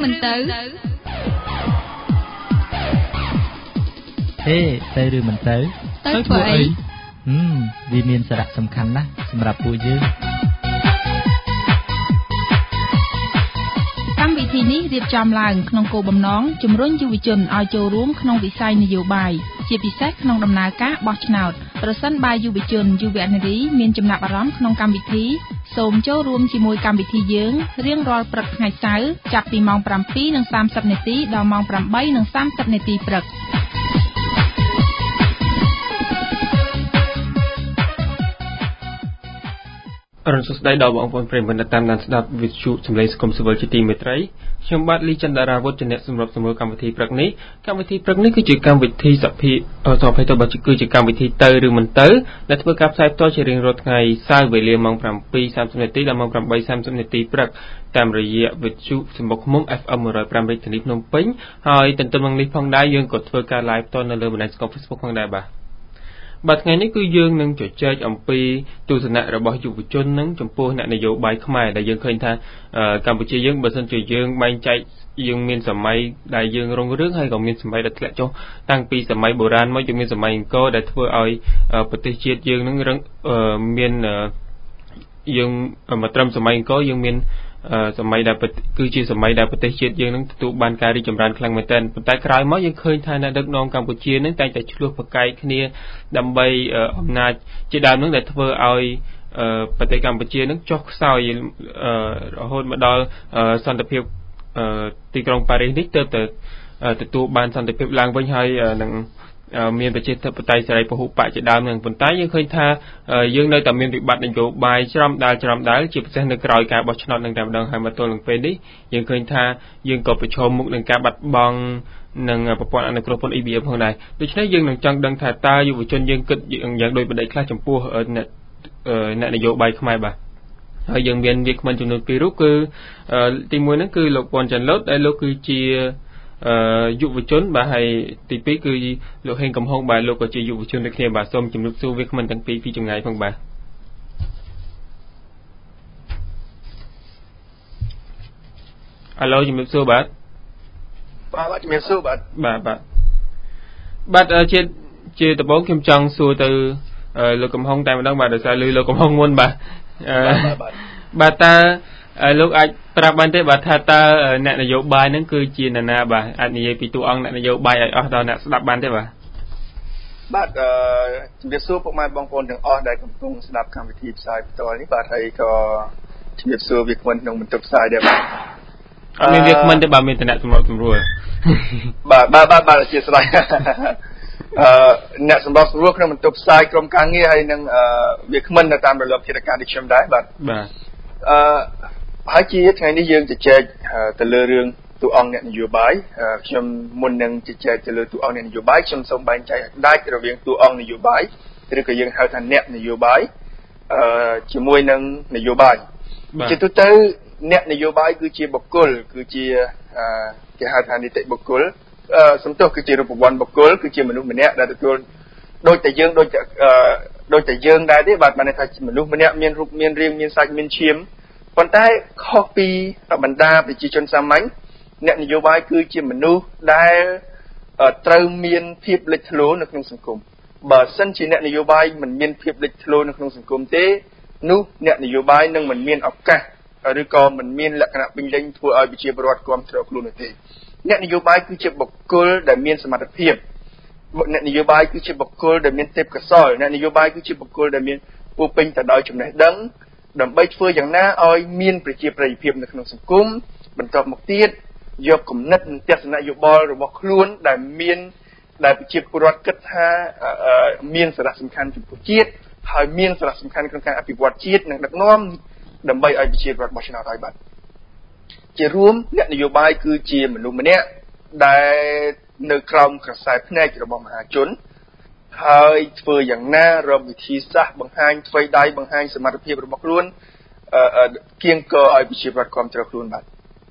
មិនទៅហេទៅឬមិនទៅទៅធ្វើអីវាមានសារៈសំខាន់ណាស់សម្រាប់ពួកយើងកម្មវិធីនេះរៀបចំឡើងក្នុងគោលបំណងជំរុញយុវជនឲ្យចូលរួមក្នុងវិស័យនយោបាយជាពិសេសក្នុងដំណើរការបោះឆ្នោតប្រសិនបើយុវជនយុវនារីមានចំណាប់អារម្មណ៍ក្នុងកម្មវិធីសូមចូលរួមជាមួយកម្មវិធីយើងរៀងរាល់ព្រឹកថ្ងៃសៅរ៍ចាប់ពីម៉ោង 7:30 នាទីដល់ម៉ោង 8:30 នាទីព្រឹកអរុនសុស្ដីដល់បងប្អូនប្រិយមិត្តតាមដានស្ដាប់វិទ្យុសំឡេងសង្គមស៊ីវិលជាទីមេត្រីខ្ញុំបាទលីចន្ទរាវុធជាអ្នកសម្របសម្រួលកម្មវិធីព្រឹកនេះគឺជាកម្មវិធីគឺជាកម្មវិធីទៅឬមិនទៅដែលធ្វើការផ្សាយផ្ទាល់ជារៀងរាល់ថ្ងៃសៅរ៍វេលាម៉ោង 7:30 នាទីដល់ម៉ោង 8:30 នាទីព្រឹកតាមរយៈវិទ្យុសំបុកឃ្មុំ FM 105 រាជធានីភ្នំពេញហើយទន្ទឹមនឹងនេះផងដែរយើងក៏ធ្វើការ live ផ្ទាល់នៅលើបណ្ដាញសង្គម Facebook ផងដែរបាទថ្ងៃនេះគឺយើងនឹងជជែកអំពីទស្សនៈរបស់យុវជននឹងចំពោះអ្នកនយោបាយខ្មែរដែលយើងឃើញថាកម្ពុជាយើងបើសិនជាយើងបែងចែកយើងមានសម័យដែលយើងរុងរឿងហើយក៏មានសម័យដែលធ្លាក់ចុះតាំងពីសម័យបុរាណមកយើងមានសម័យអង្គរដែលធ្វើឲ្យប្រទេសជាតិយើងនឹងមានយើងមកត្រឹមសម័យអង្គរយើងមានសម័យដែលគឺជាសម័យដែលប្រទេសជាតិយើងនឹងទទួលបានការរីកចម្រើនខ្លាំងមែនទែនប៉ុន្តែក្រោយមកយើងឃើញថាអ្នកដឹកនាំកម្ពុជានឹងតែងតែឆ្លោះប្រកែកគ្នាដើម្បីអំណាចជាដើមនឹងដែលធ្វើឲ្យប្រទេសកម្ពុជានឹងចុះខ្សោយរហូតមកដល់សន្តិភាពទីក្រុងប៉ារីសនេះទើបតែទទួលបានសន្តិភាពឡើងវិញហើយនឹងមានប្រជាធិបតេយ្យសេរីពហុបកជាដើមនឹងប៉ុន្តែយើងឃើញថាយើងនៅតែមានវិបត្តិនយោបាយច្រំដាល់ជាពិសេសនៅក្រៅការបោះឆ្នោតនឹងតែម្ដងហើយមកទល់នឹងពេលនេះយើងឃើញថាយើងក៏ប្រឈមមុខនឹងការបាត់បង់នឹងប្រព័ន្ធអនុគ្រោះពន្ធ EBM ផងដែរដូច្នេះយើងនឹងចង់ដឹងថាតើយុវជនយើងគិតយ៉ាងដូចម្ដេចខ្លះចំពោះអ្នកនយោបាយខ្មែរបាទហើយយើងមានវាគ្មិនចំនួន2រូបគឺទី1ហ្នឹងគឺលោកពាន់ច័ន្ទលូតដែលលោកគឺជាយុវជនបាទហើយទី2គឺលោកហេងកំហុងបាទលោកក៏ជាយុវជនដូចគ្នាបាទសូមជម្រាបសួរវាគ្មិនទាំងពីរពីចម្ងាយផងបាទអាឡូជំរាបសួរបាទបាទជំរាបសួរបាទបាទជាដំបូងខ្ញុំចង់សួរទៅលោកកំហុងតែម្ដងបាទដោយសារលោកកំហុងមុនបាទតើលោកអាចប្រាប់បានទេបាទថាតើអ្នកនយោបាយហ្នឹងគឺជានរណាបាទអាចនិយាយពីតួអង្គអ្នកនយោបាយឲ្យអស់ដល់អ្នកស្ដាប់បានទេបាទជំរាបសួរពុកម៉ែបងប្អូនទាំងអស់ដែលកំពុងស្ដាប់កម្មវិធីផ្សាយផ្ទាល់នេះបាទហើយក៏ជំរាបសួរវាគ្មិនក្នុងបន្ទប់ផ្សាយដែរបាទអត់មានវាគ្មិនទេបាទមានតែអ្នកសម្របសម្រួលបាទអធិស្ឋានអ្នកសម្របសម្រួលក្នុងបន្ទប់ផ្សាយក្រុមការងារហើយនឹងវាគ្មិននៅតាមរលកធាតុអាកាសដូចខ្ញុំដែរបាទហើយជាថ្ងៃនេះយើងជជែកទៅលើរឿងតួអង្គអ្នកនយោបាយខ្ញុំមុននឹងជជែកទៅលើតួអង្គអ្នកនយោបាយខ្ញុំសូមបែងចែកដាច់រវាងតួអង្គនយោបាយឬក៏យើងហៅថាអ្នកនយោបាយជាមួយនឹងនយោបាយជាទូទៅអ្នកនយោបាយគឺជាបុគ្គលគឺជាគេហៅថានីតិបុគ្គលសំទោសគឺជារូបវ័ន្តបុគ្គលគឺជាមនុស្សម្នាក់ដែលទទួលដូចតែយើងដែរទេបាទបានន័យថាមនុស្សម្នាក់មានរូបមានរាងមានសាច់មានឈាមប៉ុន្តែខុសពីបណ្ដាប្រជាជនសាមញ្ញអ្នកនយោបាយគឺជាមនុស្សដែលត្រូវមានភាពលេចធ្លោនៅក្នុងសង្គមបើសិនជាអ្នកនយោបាយមិនមានភាពលេចធ្លោនៅក្នុងសង្គមទេនោះអ្នកនយោបាយនឹងមិនមានឱកាសឬក៏មិនមានលក្ខណៈពេញលេញធ្វើឲ្យប្រជាពលរដ្ឋគ្រប់គ្រងខ្លួននោះទេអ្នកនយោបាយគឺជាបុគ្គលដែលមានសមត្ថភាពអ្នកនយោបាយគឺជាបុគ្គលដែលមានទេពកោសល្យអ្នកនយោបាយគឺជាបុគ្គលដែលមានពោពេញទៅដោយចំណេះដឹងដើម្បីធ្វើយ៉ាងណាឲ្យមានប្រជាប្រិយភាពនៅក្នុងសង្គមបន្ទាប់មកទៀតយកគំនិតនិងទស្សនៈយោបល់របស់ខ្លួនដែលប្រជាពលរដ្ឋគិតថាមានសារៈសំខាន់ចំពោះជាតិហើយមានសារៈសំខាន់ក្នុងការអភិវឌ្ឍជាតិនិងដឹកនាំដើម្បីឲ្យប្រជាពលរដ្ឋបោះឆ្នោតឲ្យបាទជារួមអ្នកនយោបាយគឺជាមនុស្សម្នាក់ដែលនៅក្រោមក្រសែភ្នែករបស់មហាជនហើយធ្វើយ៉ាងណារកវិធីសាស្ត្របង្ហាញថ្វីដៃបង្ហាញសមត្ថភាពរបស់ខ្លួនគៀងគរឲ្យប្រជាពលរដ្ឋគ្រប់គ្រងខ្លួនបាទ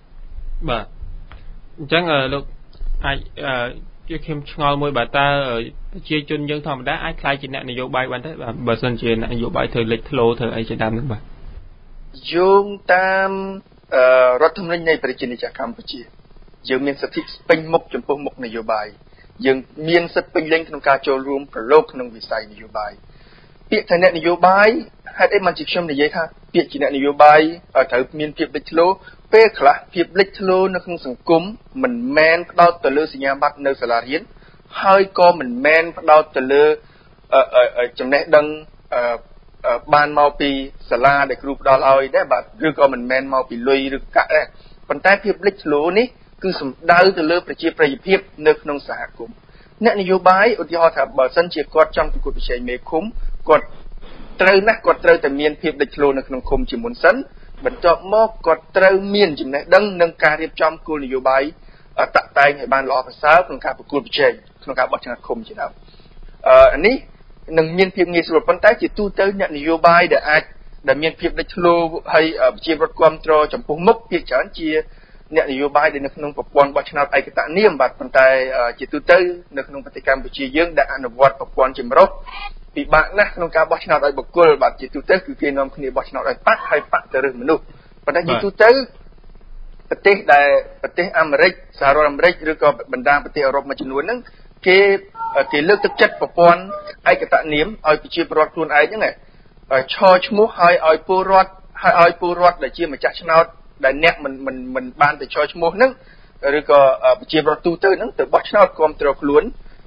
អញ្ចឹងលោកអាចជាខ្ញុំឆ្ងល់មួយបាទតើប្រជាជនយើងធម្មតាអាចខ្លាយជាអ្នកនយោបាយបានទេបាទបើសិនជាអ្នកនយោបាយធ្វើលេចធ្លោធ្វើអីជាដើមហ្នឹងបាទយោងតាមរដ្ឋធម្មនុញ្ញនៃប្រជាណាចក្រកម្ពុជាយើងមានសិទ្ធិពេញមុខចំពោះមុខនយោបាយយើងមានសិទ្ធិពេញលេញក្នុងការចូលរួមប្រឡូកក្នុងវិស័យនយោបាយពាក្យថាអ្នកនយោបាយហេតុអីមិនជាខ្ញុំនិយាយថាពាក្យជាអ្នកនយោបាយត្រូវមានភាពលេចធ្លោពេលខ្លះភាពលេចធ្លោនៅក្នុងសង្គមមិនមែនផ្ដោតទៅលើសញ្ញាបត្រនៅសាលារៀនហើយក៏មិនមែនផ្ដោតទៅលើចំណេះដឹងបានមកពីសាលាដែលគ្រូផ្ដល់ឲ្យដែរបាទឬក៏មិនមែនមកពីលុយឬកាក់ដែរប៉ុន្តែភាពលេចធ្លោនេះគឺសំដៅទៅលើប្រជាប្រិយភាពនៅក្នុងសហគមន៍អ្នកនយោបាយឧទាហរណ៍ថាបើសិនជាគាត់ចង់ប្រកួតប្រជែងមេឃុំគាត់ត្រូវតែមានភាពលេចធ្លោនៅក្នុងឃុំជាមុនសិនបន្ទាប់មកគាត់ត្រូវមានចំណេះដឹងនិងការរៀបចំគោលនយោបាយតាក់តែងឲ្យបានល្អប្រសើរក្នុងការប្រកួតប្រជែងក្នុងការបោះឆ្នោតឃុំជាដើមនេះនឹងមានភាពងាយស្រួលប៉ុន្តែជាទូទៅអ្នកនយោបាយដែលមានភាពលេចធ្លោហើយប្រជាពលរដ្ឋគ្រប់គ្រងចំពោះមុខភាគច្រើនជាអ្នកនយោបាយដែលនៅក្នុងប្រព័ន្ធបោះឆ្នោតឯកតនាមបាទប៉ុន្តែជាទូទៅនៅក្នុងប្រទេសកម្ពុជាយើងដែលអនុវត្តប្រព័ន្ធចម្រុះពិបាកណាស់ក្នុងការបោះឆ្នោតឲ្យបុគ្គលបាទជាទូទៅគឺគេនាំគ្នាបោះឆ្នោតឲ្យបកហើយបកទៅរើសមនុស្សប៉ុន្តែជាទូទៅប្រទេសអាមេរិកសហរដ្ឋអាមេរិកឬក៏បណ្ដាប្រទេសអឺរ៉ុបមួយចំនួនហ្នឹងគេលើកទឹកចិត្តប្រព័ន្ធឯកតនាមឲ្យប្រជាពលរដ្ឋខ្លួនឯងហ្នឹងឈរឈ្មោះឲ្យពលរដ្ឋដែលជាម្ចាស់ឆ្នោតដែលអ្នកមិនបានទៅឈរឈ្មោះហ្នឹងឬក៏ប្រជាពលរដ្ឋទូទៅហ្នឹងទៅបោះឆ្នោតគ្រប់គ្រងខ្លួន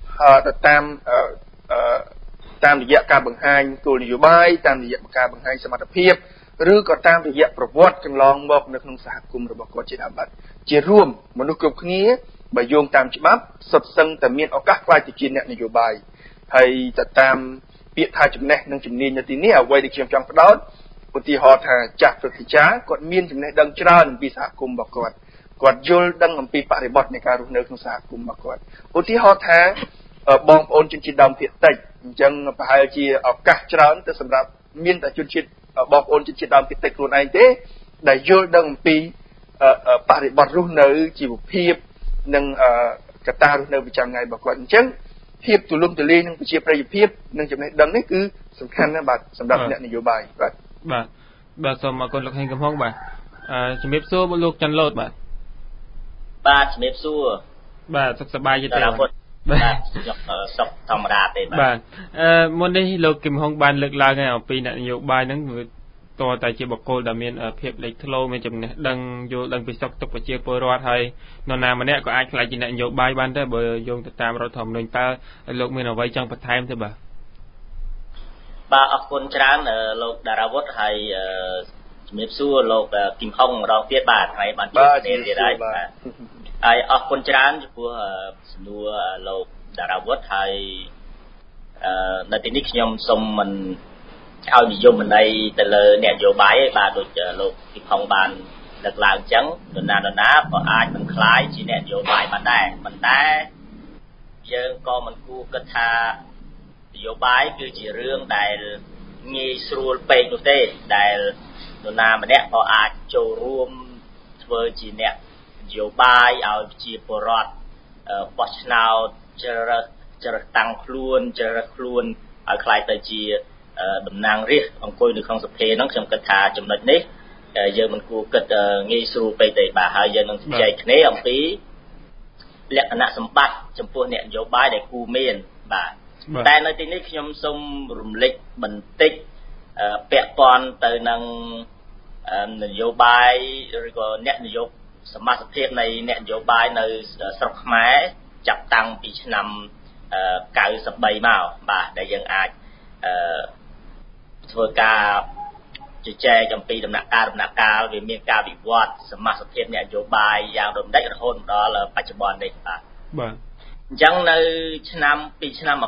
តាមរយៈការបង្ហាញគោលនយោបាយតាមរយៈការបង្ហាញសមត្ថភាពឬក៏តាមរយៈប្រវត្តិកន្លងមកនៅក្នុងសហគមន៍របស់គាត់ជាដើមបាទជារួមមនុស្សគ្រប់គ្នាបើយោងតាមច្បាប់សុទ្ធសឹងតែមានឱកាសខ្លាចទៅជាអ្នកនយោបាយហើយទៅតាមពាក្យថាចំណេះនិងជំនាញនៅទីនេះអ្វីដែលខ្ញុំចង់ផ្ដោតឧទាហរណ៍ថាចាស់ព្រឹទ្ធាចារ្យគាត់មានចំណេះដឹងច្រើនអំពីសហគមន៍របស់គាត់យល់ដឹងអំពីបរិបទនៃការរស់នៅក្នុងសហគមន៍របស់គាត់ឧទាហរណ៍ថាបងប្អូនជនជាតិដើមភាគតិចអញ្ចឹងប្រហែលជាឱកាសច្រើនទៅសម្រាប់មានតែជនជាតិបងប្អូនជនជាតិដើមភាគតិចខ្លួនឯងទេដែលយល់ដឹងអំពីបរិបទរស់នៅជីវភាពនិងកត្តារស់នៅប្រចាំថ្ងៃរបស់គាត់អញ្ចឹងភាពទូលំទូលាយនិងប្រជាប្រិយភាពនិងចំណេះដឹងនេះគឺសំខាន់ណាស់បាទសម្រាប់អ្នកនយោបាយបាទសូមអរគុណលោកហេងកំហុងបាទជំរាបសួរលោកច័ន្ទលូតបាទជំរាបសួរបាទសុខសប្បាយទេបាទសុខធម្មតាទេបាទមុននេះលោកគឹមហុងបានលើកឡើងហើយអំពីអ្នកនយោបាយហ្នឹងតើតែជាបុគ្គលដែលមានភាពលេចធ្លោមានចំណេះដឹងយល់ដឹងពីសុខទុក្ខប្រជាពលរដ្ឋហើយនរណាម្នាក់ក៏អាចខ្លាចជាអ្នកនយោបាយបានដែរបើយោងទៅតាមរដ្ឋធម្មនុញ្ញតើលោកមានអ្វីចង់បន្ថែមទេបាទអរគុណច្រើនលោកតារាវុធហើយជំរាបសួរលោកគឹមហុងម្ដងទៀតបាទហើយបានជួបគ្នាទៀតហើយហើយអរគុណច្រើនចំពោះសំណួរលោកតារាវុធហើយនៅទីនេះខ្ញុំសូមមិនឲ្យនិយមន័យទៅលើអ្នកនយោបាយឯងបាទដូចលោកគឹមហុងបានលើកឡើងអញ្ចឹងនរណាក៏អាចនឹងខ្លាយជាអ្នកនយោបាយបានដែរប៉ុន្តែយើងក៏មិនគួរគិតថានយោបាយគឺជារឿងដែលងាយស្រួលពេកនោះទេដែលនរណាម្នាក់ក៏អាចចូលរួមធ្វើជាអ្នកនយោបាយឲ្យប្រជាពលរដ្ឋបោះឆ្នោតជ្រើសតាំងខ្លួនជ្រើសខ្លួនឲ្យខ្លាយទៅជាតំណាងរាស្ត្រអង្គុយនៅក្នុងសភាហ្នឹងខ្ញុំគិតថាចំណុចនេះយើងមិនគួរគិតងាយស្រួលពេកទេបាទហើយយើងនឹងជជែកគ្នាអំពីលក្ខណៈសម្បត្តិចំពោះអ្នកនយោបាយដែលគួរមានបាទតែនៅទីនេះខ្ញុំសូមរំលឹកបន្តិចពាក់ព័ន្ធទៅនឹងនយោបាយឬក៏អ្នកនយោបាយសមាជិកនៃអ្នកនយោបាយនៅស្រុកខ្មែរចាប់តាំងពីឆ្នាំ93មកបាទដែលយើងអាចធ្វើការជជែកអំពីដំណាក់កាលវាមានការវិវត្តសមាជិកអ្នកនយោបាយយ៉ាងរំលេចរហូតដល់បច្ចុប្បន្ននេះបាទអញ្ចឹងនៅពីឆ្នាំ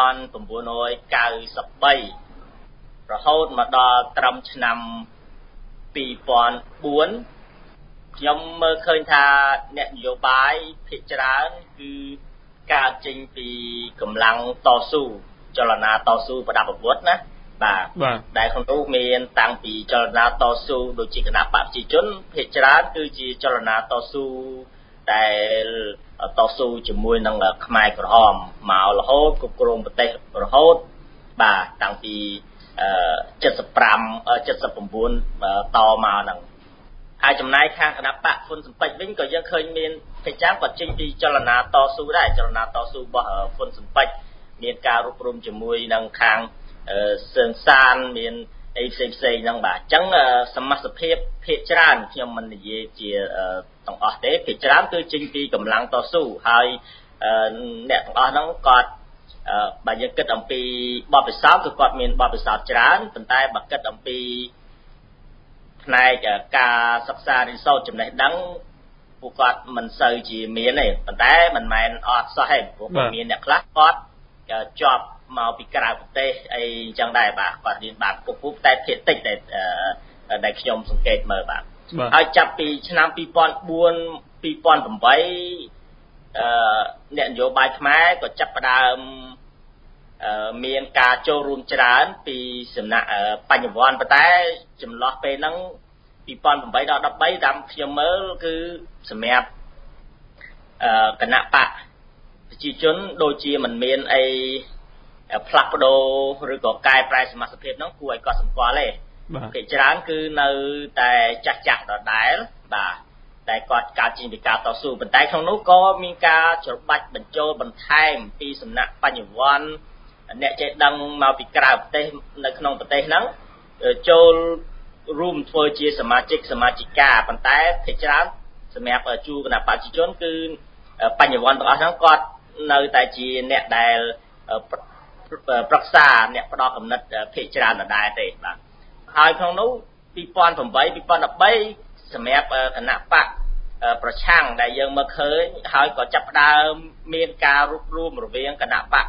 1993រហូតមកដល់ត្រឹមឆ្នាំ2004ខ្ញុំមើលឃើញថាអ្នកនយោបាយភាគច្រើនគឺកើតចេញពីកម្លាំងតស៊ូចលនាតស៊ូប្រដាប់អាវុធណាបាទដែលក្នុងនោះមានតាំងពីចលនាតស៊ូដូចជាគណបកប្រជាជនភាគច្រើនគឺជាចលនាតស៊ូដែលតស៊ូជាមួយនឹងខ្មែរក្រហមមករហូតគ្រប់គ្រងប្រទេសរហូតបាទតាំងពី75 79តមកហ្នឹងហើយចំណាយខាងគណបកហ៊ុនស៊ិនប៉ិចវិញក៏យើងឃើញមានភាគច្រើនគាត់ចេញពីចលនាតស៊ូដែរចលនាតស៊ូរបស់ហ៊ុនស៊ុនប៉ិចមានការរួបរวมជាមួយនឹងខាងសឿងសានមានអីផ្សេងហ្នឹងបាទអញ្ចឹងសមាជិកភាពភាគច្រើនខ្ញុំមិននិយាយជាទាំងអស់ទេភាគច្រើនគឺចេញពីកម្លាំងតស៊ូហើយអ្នកទាំងអស់ហ្នឹងគាត់បើយើងគិតអំពីបទពិសោធន៍គឺគាត់មានបទពិសោធន៍ច្រើនប៉ុន្តែបើគិតអំពីផ្នែកការសិក្សារៀនសូត្រចំណេះដឹងពួកគាត់មិនសូវជាមានទេប៉ុន្តែមិនមែនអត់សោះទេព្រោះមានអ្នកខ្លះគាត់ជាប់មកពីក្រៅប្រទេសអីអញ្ចឹងដែរបាទគាត់រៀនបានពុះតែភាគតិចដែលខ្ញុំសង្កេតមើលបាទហើយចាប់ពីឆ្នាំ2004 2008អ្នកនយោបាយខ្មែរក៏ចាប់ផ្ដើមមានការចូលរួមច្រើនពីសំណាក់បញ្ញវន្តប៉ុន្តែចន្លោះពេលហ្នឹង2008ដល់13តាមខ្ញុំមើលគឺសម្រាប់គណៈបកប្រជាជនដូចជាមិនមានអីផ្លាស់ប្ដូរឬក៏កែប្រែសមាជិកភាពហ្នឹងគួរឲ្យកត់សម្គាល់ទេភាគច្រើនគឺនៅតែចាស់ដដែលបាទតែគាត់កើតចេញពីការតស៊ូប៉ុន្តែក្នុងនោះក៏មានការច្របាច់បញ្ចូលបន្ថែមពីសំណាក់បញ្ញវន្តអ្នកចេះដឹងមកពីក្រៅប្រទេសនៅក្នុងប្រទេសហ្នឹងចូលរួមធ្វើជាសមាជិកាប៉ុន្តែភាគច្រើនសម្រាប់ជួរគណៈបព្វជិជនគឺបញ្ញវន្តទាំងអស់ហ្នឹងគាត់នៅតែជាអ្នកដែលប្រឹក្សាអ្នកផ្ដល់គំនិតភាគច្រើនដដែលទេបាទហើយក្នុងនោះ2008 2013សម្រាប់គណៈបកប្រឆាំងដែលយើងមើលឃើញហើយក៏ចាប់ផ្ដើមមានការរួបរวมរវាងគណៈបក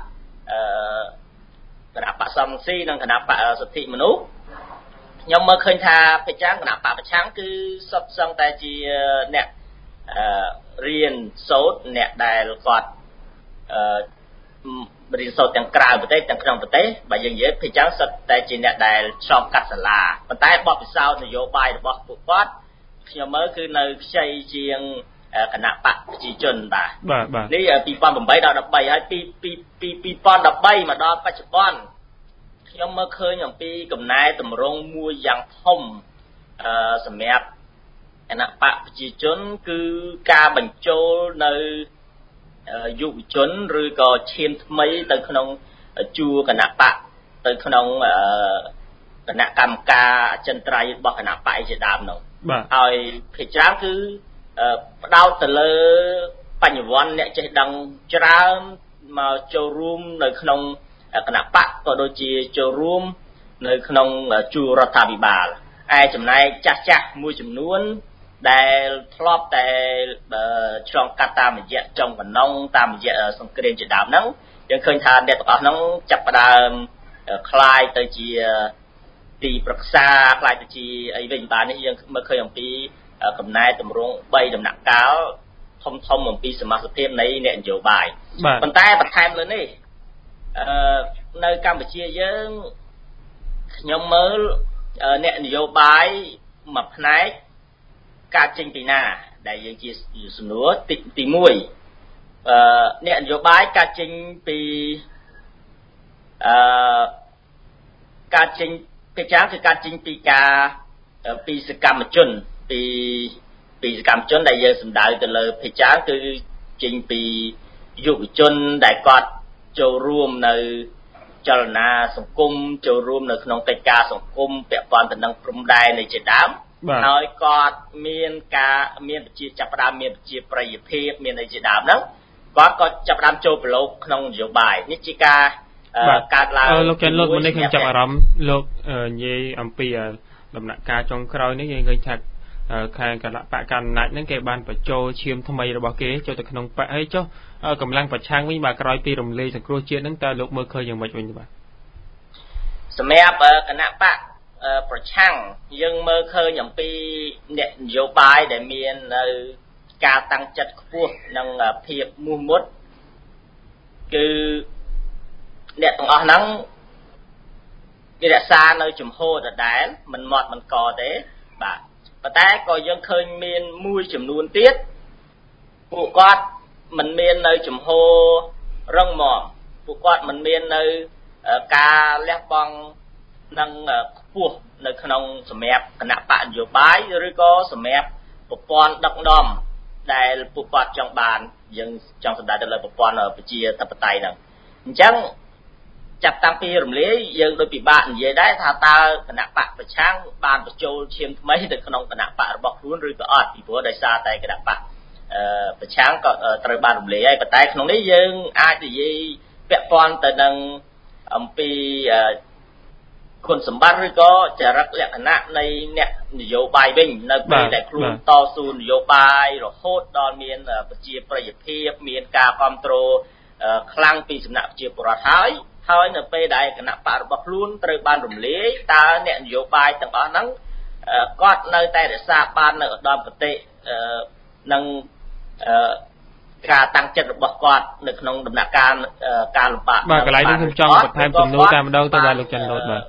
សំស៊ីនិងគណៈបកសិទ្ធិមនុស្សខ្ញុំមើលឃើញថាភាគច្រើនគណៈបកប្រឆាំងគឺសុទ្ធសឹងតែជាអ្នករៀនសូត្រអ្នកដែលគាត់រៀនសូត្រទាំងក្រៅប្រទេសទាំងក្នុងប្រទេសបើយើងនិយាយភាគច្រើនសុទ្ធតែជាអ្នកដែលឆ្លងកាត់សាលាប៉ុន្តែបទពិសោធន៍នយោបាយរបស់ពួកគាត់ខ្ញុំមើលគឺនៅខ្ចីជាងគណៈបកប្រជាជនបាទនេះ2008ដល់13ហើយពី2013មកដល់បច្ចុប្បន្នខ្ញុំមើលឃើញអំពីកំណែតម្រង់មួយយ៉ាងធំសម្រាប់គណៈបកប្រជាជនគឺការបញ្ចូលនៅយុវជនឬក៏ឈាមថ្មីទៅក្នុងជួរគណៈបកទៅក្នុងគណៈកម្មការអចិន្ត្រៃយ៍របស់គណៈបកជាដើមនោះហើយភាគច្រើនគឺផ្ដោតទៅលើបញ្ញវន្តអ្នកចេះដឹងច្រើនមកចូលរួមនៅក្នុងគណៈបកក៏ដូចជាចូលរួមនៅក្នុងជួររដ្ឋាភិបាលចំណែកចាស់មួយចំនួនដែលធ្លាប់តែឆ្លងកាត់តាមរយៈចុងកណ្ដុងតាមរយៈសង្គ្រាមជាដើមហ្នឹងយើងឃើញថាអ្នកទាំងអស់ហ្នឹងចាប់ផ្ដើមคล้ายទៅជាទីប្រឹក្សាคล้ายទៅជាអីវិញបាទនេះយើងមើលឃើញអំពីកំណែតម្រង់3ដំណាក់កាលធំអំពីសមាជិកភាពនៃអ្នកនយោបាយប៉ុន្តែបន្ថែមលើនេះនៅកម្ពុជាយើងខ្ញុំមើលអ្នកនយោបាយមួយផ្នែកការចេញពីណាដែលយើងជាសំណួរទី1អ្នកនយោបាយការចេញពីការចេញភាគច្រើនគឺការចេញពីការពីសកម្មជនពីសកម្មជនដែលយើងសម្ដៅទៅលើភាគច្រើនគឺចេញពីយុវជនដែលគាត់ចូលរួមនៅចលនាសង្គមចូលរួមនៅក្នុងកិច្ចការសង្គមពាក់ព័ន្ធទៅនឹងព្រំដែននៃជាដើមហើយគាត់មានប្រជាចាប់ផ្ដើមមានប្រជាប្រិយភាពមានអីជាដើមហ្នឹងគាត់ក៏ចាប់ផ្ដើមចូលប្រឡូកក្នុងនយោបាយនេះជាការកើតឡើងលោកចាន់លោកមុននេះខ្ញុំចាប់អារម្មណ៍លោកនិយាយអំពីដំណាក់កាលចុងក្រោយនេះយើងឃើញថាខាងគណៈបកកណ្ដាលហ្នឹងគេបានបញ្ចូលឈាមថ្មីរបស់គេចូលទៅក្នុងបកហើយចុះកម្លាំងប្រឆាំងវិញបាទក្រោយពីរំលាយសង្គ្រោះជាតិហ្នឹងតើលោកមើលឃើញយ៉ាងម៉េចវិញបាទសម្រាប់គណៈបកប្រឆាំងយើងមើលឃើញអំពីអ្នកនយោបាយដែលមាននៅការតាំងចិត្តខ្ពស់និងភាពមោះមុតគឺអ្នកទាំងអស់ហ្នឹងគេរក្សានៅជំហរដដែលមិនមាត់មិនកទេបាទប៉ុន្តែក៏យើងឃើញមានមួយចំនួនទៀតពួកគាត់មិនមាននៅជំហររឹងមាំពួកគាត់មិនមាននៅការលះបង់នឹងខ្ពស់នៅក្នុងសម្រាប់គណៈបកនយោបាយឬក៏សម្រាប់ប្រព័ន្ធដឹកនាំដែលពួកគាត់ចង់បានយើងចង់សម្ដៅទៅលើប្រព័ន្ធប្រជាធិបតេយ្យហ្នឹងអញ្ចឹងចាប់តាំងពីរំលាយយើងដូចពិបាកនិយាយដែរថាតើគណៈបកប្រឆាំងបានបញ្ចូលឈាមថ្មីទៅក្នុងគណៈបករបស់ខ្លួនឬក៏អត់ពីព្រោះដោយសារតែគណៈបកប្រឆាំងក៏ត្រូវបានរំលាយហើយប៉ុន្តែក្នុងនេះយើងអាចនិយាយពាក់ព័ន្ធទៅនឹងអំពីគុណសម្បត្តិឬក៏ចរិតលក្ខណៈនៃអ្នកនយោបាយវិញនៅពេលដែលខ្លួនតស៊ូនយោបាយរហូតដល់មានប្រជាប្រិយភាពមានការគ្រប់គ្រងខ្លាំងពីសំណាក់ប្រជាពលរដ្ឋហើយនៅពេលដែលគណៈបករបស់ខ្លួនត្រូវបានរំលាយតើអ្នកនយោបាយទាំងអស់ហ្នឹងគាត់នៅតែរក្សាបាននៅឧត្តមគតិនិងការតាំងចិត្តរបស់គាត់នៅក្នុងដំណាក់កាលការលំបាកបាទកន្លែងនេះខ្ញុំចង់បន្ថែមសំណួរតែម្ដងទៅដល់លោកច័ន្ទរតបាទ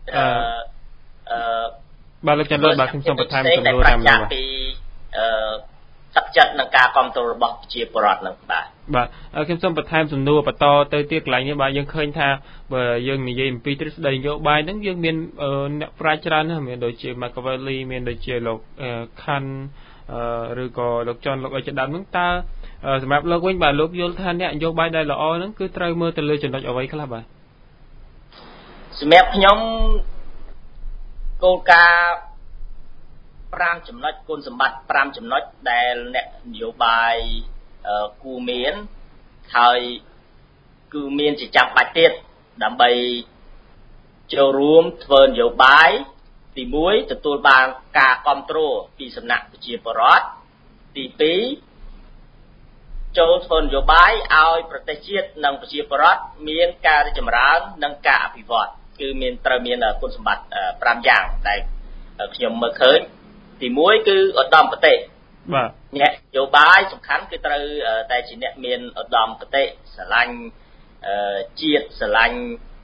បាទលោកច័ន្ទរតបាទខ្ញុំសូមបន្ថែមសំណួរតែម្ដងពីទឹកចិត្តនិងការគ្រប់គ្រងរបស់ប្រជាពលរដ្ឋនឹងបាទខ្ញុំសូមបន្ថែមសំណួរបន្តទៅទៀតកន្លែងនេះបាទយើងឃើញថាបើយើងនិយាយអំពីទ្រឹស្ដីនយោបាយហ្នឹងយើងមានអ្នកប្រាជ្ញច្រើនណាស់មានដូចជា Machiavelli មានដូចជាលោក Kant ឬក៏លោកច័ន្ទលោកអីជាដើមហ្នឹងតើសម្រាប់លោកវិញបាទលោកយល់ថាអ្នកនយោបាយដែលល្អហ្នឹងគឺត្រូវមើលទៅលើចំណុចអ្វីខ្លះបាទសម្រាប់ខ្ញុំគោលការណ៍5ចំណុចគុណសម្បត្តិ5ចំណុចដែលអ្នកនយោបាយគួរមានហើយគឺមានជាចាំបាច់ទៀតដើម្បីចូលរួមធ្វើនយោបាយទី1ទទួលបានការគ្រប់គ្រងពីសំណាក់ប្រជាពលរដ្ឋទី2ចូលធ្វើនយោបាយឲ្យប្រទេសជាតិនិងប្រជាពលរដ្ឋមានការរីកចម្រើននិងការអភិវឌ្ឍគឺត្រូវមានគុណសម្បត្តិ5យ៉ាងដែលខ្ញុំមើលឃើញទី1គឺឧត្តមគតិបាទអ្នកនយោបាយសំខាន់គឺត្រូវតែជាអ្នកមានឧត្តមគតិស្រឡាញ់ជាតិស្រឡាញ់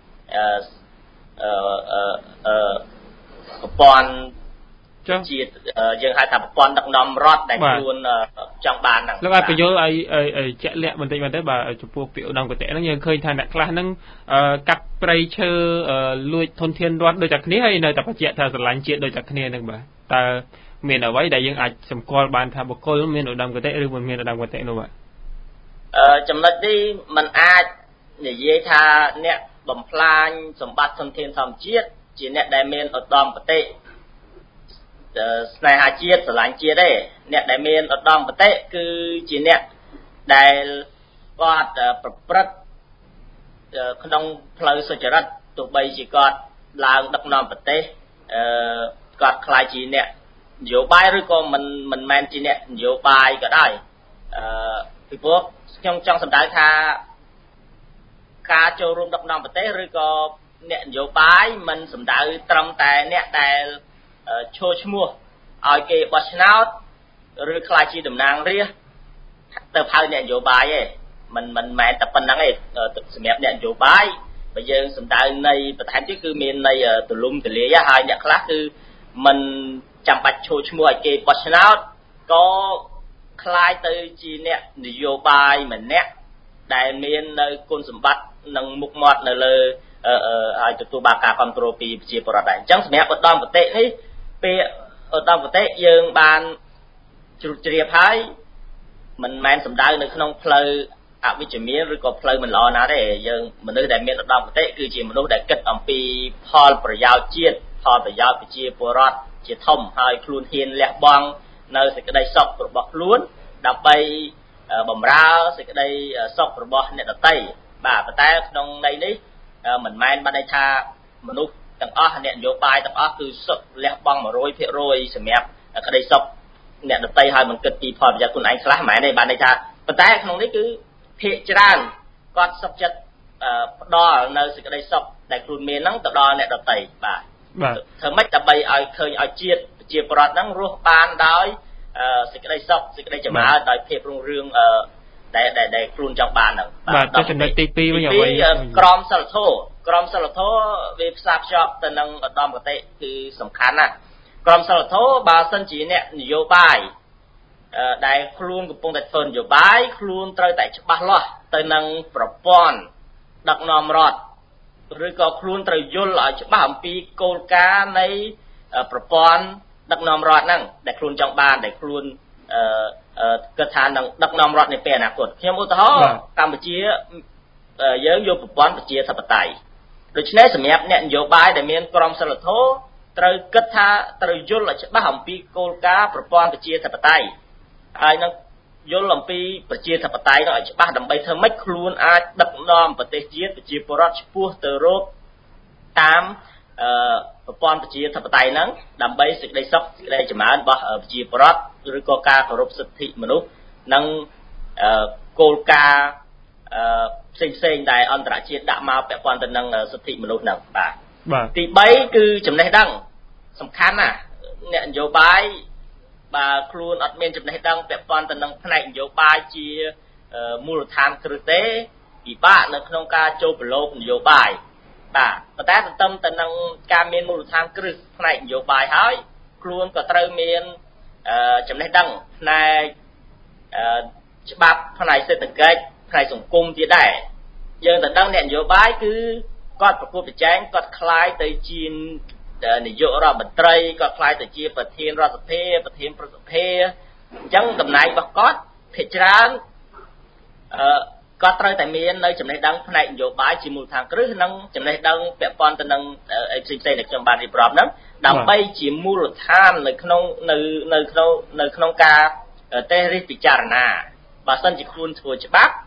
ប្រព័ន្ធជាតិយើងហៅថាប្រព័ន្ធដឹកនាំរដ្ឋដែលខ្លួនចង់បានហ្នឹងលោកអាចបញ្យល់ឲ្យជាក់លាក់បន្តិចទៅបាទចំពោះពាក្យឧត្តមគតិហ្នឹងយើងឃើញថាអ្នកខ្លះហ្នឹងកាត់ព្រៃឈើលួចធនធានរដ្ឋដូចតែគ្នាហើយនៅតែបញ្ជាក់ថាស្រឡាញ់ជាតិដូចតែគ្នាហ្នឹងបាទតើមានអ្វីដែលយើងអាចសម្គាល់បានថាបុគ្គលមានឧត្តមគតិឬមិនមានឧត្តមគតិនោះបាទចំណុចនេះมันអាចនិយាយថាអ្នកបំផ្លាញសម្បត្តិធនធានធម្មជាតិជាអ្នកដែលមានឧត្តមគតិស្នេហាជាតិស្រឡាញ់ជាតិទេអ្នកដែលមានឧត្តមគតិគឺជាអ្នកដែលគាត់ប្រព្រឹត្តក្នុងផ្លូវសុចរិតទោះបីជាគាត់ឡើងដឹកនាំប្រទេសគាត់ខ្លាចជាអ្នកនយោបាយឬក៏មិនមែនជាអ្នកនយោបាយក៏ដោយពីព្រោះខ្ញុំចង់សម្ដៅថាការចូលរួមដឹកនាំប្រទេសឬក៏អ្នកនយោបាយមិនសម្ដៅត្រឹមតែអ្នកដែលឈរឈ្មោះឲ្យគេបោះឆ្នោតឬខ្លាចជាតំណាងរាស្ត្រទៅហៅអ្នកនយោបាយទេមិនមែនតែប៉ុណ្្នឹងទេសម្រាប់អ្នកនយោបាយបើយើងសម្ដៅនៃបន្ថែមទៀតគឺមាននៃទូលំទូលាយហើយអ្នកខ្លះគឺមិនចាំបាច់ឈរឈ្មោះឲ្យគេបោះឆ្នោតក៏ខ្លាយទៅជាអ្នកនយោបាយម្នាក់ដែលមាននៅគុណសម្បត្តិនិងមុខមាត់នៅលើឲ្យទទួលបានការគ្រប់គ្រងពីប្រជាពលរដ្ឋដែរអញ្ចឹងសម្រាប់ឧត្តមគតិនេះពេលឧត្តមគតិយើងបានជ្រុលជ្រាបហើយមិនមែនសម្ដៅនៅក្នុងផ្លូវអវិជ្ជមានឬក៏ផ្លូវមិនល្អណាទេយើងមនុស្សដែលមានឧត្តមគតិគឺជាមនុស្សដែលគិតអំពីផលប្រយោជន៍ជាតិផលប្រយោជន៍ប្រជាពលរដ្ឋជាធំហើយខ្លួនហ៊ានលះបង់នៅសេចក្តីសុខរបស់ខ្លួនដើម្បីបម្រើសេចក្តីសុខរបស់អ្នកដទៃបាទប៉ុន្តែក្នុងន័យនេះមិនមែនបានន័យថាមនុស្សទាំងអស់អ្នកនយោបាយទាំងអស់គឺសុខលះបង់ 100% សម្រាប់ក្តីសុខអ្នកដទៃហើយមិនគិតពីផលប្រយោជន៍ខ្លួនឯងខ្លះមិនមែនទេបានន័យថាប៉ុន្តែក្នុងនេះគឺភាគច្រើនគាត់សុខចិត្តផ្ដល់នៅសេចក្តីសុខដែលខ្លួនមានហ្នឹងទៅដល់អ្នកដទៃបាទធ្វើម៉េចដើម្បីឲ្យឃើញឲ្យជាតិប្រជាពលរដ្ឋហ្នឹងរស់បានដោយសេចក្តីសុខសេចក្តីចម្រើនដោយភាពរុងរឿងដែលខ្លួនចង់បានហ្នឹងបាទទៅចំណុចទី2វិញអ្វីក្រមសីលធម៌វាផ្សារភ្ជាប់ទៅនឹងឧត្តមគតិគឺសំខាន់ណាស់ក្រមសីលធម៌បើសិនជាអ្នកនយោបាយដែលខ្លួនកំពុងតែធ្វើនយោបាយខ្លួនត្រូវតែច្បាស់លាស់ទៅនឹងប្រព័ន្ធដឹកនាំរដ្ឋឬក៏ខ្លួនត្រូវយល់ឲ្យច្បាស់អំពីគោលការណ៍នៃប្រព័ន្ធដឹកនាំរដ្ឋហ្នឹងដែលខ្លួនចង់បានដែលខ្លួនគិតថានឹងដឹកនាំរដ្ឋនាពេលអនាគតខ្ញុំឧទាហរណ៍កម្ពុជាយើងយកប្រព័ន្ធប្រជាធិបតេយ្យដូច្នេះសម្រាប់អ្នកនយោបាយដែលមានក្រមសីលធម៌ត្រូវគិតថាត្រូវយល់ឲ្យច្បាស់អំពីគោលការណ៍ប្រព័ន្ធប្រជាធិបតេយ្យហើយនឹងយល់អំពីប្រជាធិបតេយ្យនោះឲ្យច្បាស់ដើម្បីធ្វើម៉េចខ្លួនអាចដឹកនាំប្រទេសជាតិប្រជាពលរដ្ឋឆ្ពោះទៅរកតាមប្រព័ន្ធប្រជាធិបតេយ្យហ្នឹងដើម្បីសេចក្តីសុខសេចក្តីចម្រើនរបស់ប្រជាពលរដ្ឋឬក៏ការគោរពសិទ្ធិមនុស្សនិងគោលការណ៍ផ្សេងដែលអន្តរជាតិដាក់មកពាក់ព័ន្ធទៅនឹងសិទ្ធិមនុស្សហ្នឹងបាទទី3គឺចំណេះដឹងសំខាន់ណាស់អ្នកនយោបាយបើខ្លួនអត់មានចំណេះដឹងពាក់ព័ន្ធទៅនឹងផ្នែកនយោបាយជាមូលដ្ឋានគ្រឹះទេពិបាកនៅក្នុងការចូលប្រឡូកនយោបាយបាទប៉ុន្តែទន្ទឹមទៅនឹងការមានមូលដ្ឋានគ្រឹះផ្នែកនយោបាយហើយខ្លួនក៏ត្រូវមានចំណេះដឹងផ្នែកច្បាប់ផ្នែកសេដ្ឋកិច្ចផ្នែកសង្គមទៀតដែរយើងទៅដឹងអ្នកនយោបាយគឺគាត់ប្រកួតប្រជែងគាត់ខ្លាយទៅជានាយករដ្ឋមន្ត្រីគាត់ខ្លាយទៅជាប្រធានរដ្ឋសភាប្រធានព្រឹទ្ធសភាអញ្ចឹងតំណែងរបស់គាត់ភាគច្រើនគាត់ត្រូវតែមាននៅចំណេះដឹងផ្នែកនយោបាយជាមូលដ្ឋានគ្រឹះនិងចំណេះដឹងពាក់ព័ន្ធទៅនឹងផ្សេងៗដែលខ្ញុំបានរៀបរាប់ហ្នឹងដើម្បីជាមូលដ្ឋាននៅក្នុងការតេស្តរិះពិចារណាបើសិនជាខ្លួនធ្វើច្បាប់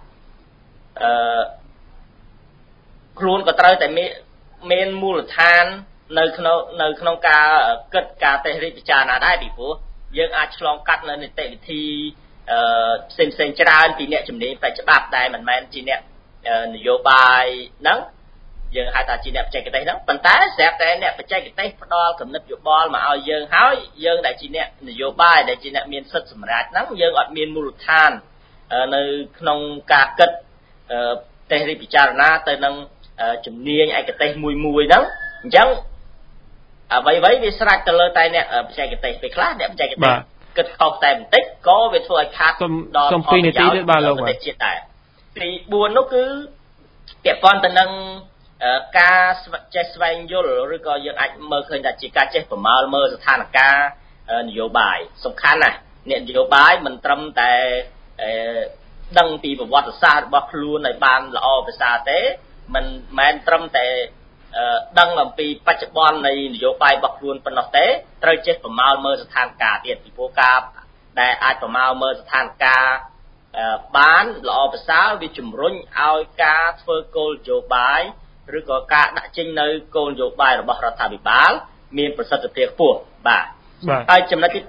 ខ្លួនក៏ត្រូវតែមានមូលដ្ឋាននៅក្នុងការគិតការតេស្តរិះពិចារណាដែរពីព្រោះយើងអាចឆ្លងកាត់នៅនីតិវិធីផ្សេងច្រើនពីអ្នកជំនាញផ្នែកច្បាប់ដែលមិនមែនជាអ្នកនយោបាយហ្នឹងយើងហៅថាជាអ្នកបច្ចេកទេសហ្នឹងប៉ុន្តែស្រាប់តែអ្នកបច្ចេកទេសផ្ដល់គំនិតយោបល់មកឲ្យយើងហើយយើងដែលជាអ្នកនយោបាយដែលជាអ្នកមានសិទ្ធិសម្រេចហ្នឹងយើងអត់មានមូលដ្ឋាននៅក្នុងការគិតតេស្តរិះពិចារណាទៅនឹងជំនាញឯកទេសមួយហ្នឹងអញ្ចឹងអ្វីវាស្រេចទៅលើតែអ្នកបច្ចេកទេសពេលខ្លះអ្នកបច្ចេកទេសគិតខុសតែបន្តិចក៏វាធ្វើឲ្យខាតដល់ 2នាទីទៀតបាទលោកប្រទេសជាតិដែរទី4នោះគឺពាក់ព័ន្ធទៅនឹងការចេះស្វែងយល់ឬក៏យើងអាចមើលឃើញថាជាការចេះប្រមាលមើលស្ថានភាពនយោបាយសំខាន់ណាស់អ្នកនយោបាយមិនត្រឹមតែដឹងពីប្រវត្តិសាស្ត្ររបស់ខ្លួនឲ្យបានល្អប្រសើរទេមិនមែនត្រឹមតែដឹងអំពីបច្ចុប្បន្ននៃនយោបាយរបស់ខ្លួនប៉ុណ្ណោះទេត្រូវចេះប្រមាលមើលស្ថានភាពទៀតពីព្រោះការដែលអាចប្រមាលមើលស្ថានភាពបានល្អប្រសើរវាជំរុញឲ្យការធ្វើគោលនយោបាយឬក៏ការដាក់ចេញនៅគោលនយោបាយរបស់រដ្ឋាភិបាលមានប្រសិទ្ធភាពខ្ពស់បាទហើយចំណុចទី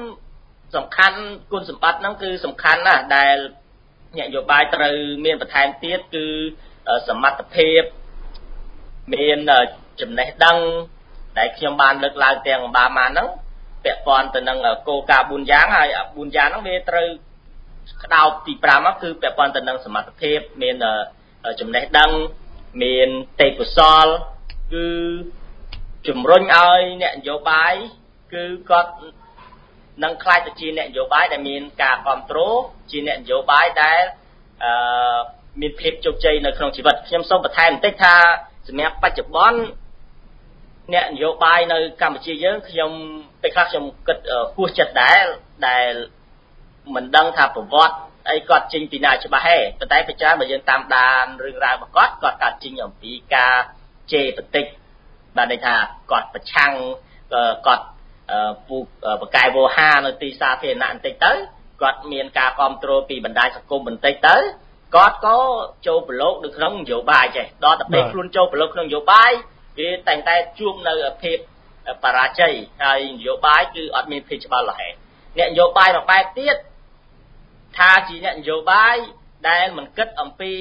5សំខាន់គុណសម្បត្តិហ្នឹងគឺសំខាន់ណាស់ដែលអ្នកនយោបាយត្រូវមានបន្ថែមទៀតគឺសមត្ថភាពមានចំណេះដឹងដែលខ្ញុំបានលើកឡើងទាំងអំបានមកហ្នឹងពាក់ព័ន្ធទៅនឹងគោលការណ៍4យ៉ាងហើយ4យ៉ាងហ្នឹងវាត្រូវក្តោបទី5មកគឺពាក់ព័ន្ធទៅនឹងសមត្ថភាពមានចំណេះដឹងមានទេពកោសល្យគឺជំរុញឲ្យអ្នកនយោបាយគឺគាត់នឹងខ្លាចទៅជាអ្នកនយោបាយដែលមានការគ្រប់គ្រងជាអ្នកនយោបាយដែលមានភាពជោគជ័យនៅក្នុងជីវិតខ្ញុំសូមបន្ថែមបន្តិចថាសម្រាប់បច្ចុប្បន្នអ្នកនយោបាយនៅកម្ពុជាយើងខ្ញុំពេលខ្លះខ្ញុំគិតហួសចិត្តដែលមិនដឹងថាប្រវត្តិអីគាត់ចេញពីណាច្បាស់ទេប៉ុន្តែប្រចាំបើយើងតាមដានរឿងរ៉ាវរបស់គាត់កើតចេញអំពីការជេរបន្តិចបានន័យថាគាត់ប្រឆាំងគាត់ពូបកែវោហានៅទីសាធារណៈបន្តិចទៅគាត់មានការគ្រប់គ្រងពីបណ្ដាញសង្គមបន្តិចទៅគាត់ក៏ចូលប្រឡូកនៅក្នុងនយោបាយចេះដល់តែពេលខ្លួនចូលប្រឡូកក្នុងនយោបាយវាតែងតែជួបនៅភាពបរាជ័យហើយនយោបាយគឺអត់មានភាពច្បាស់លាស់អ្នកនយោបាយមួយបែបទៀតថាជាអ្នកនយោបាយដែលមិនគិតអំពី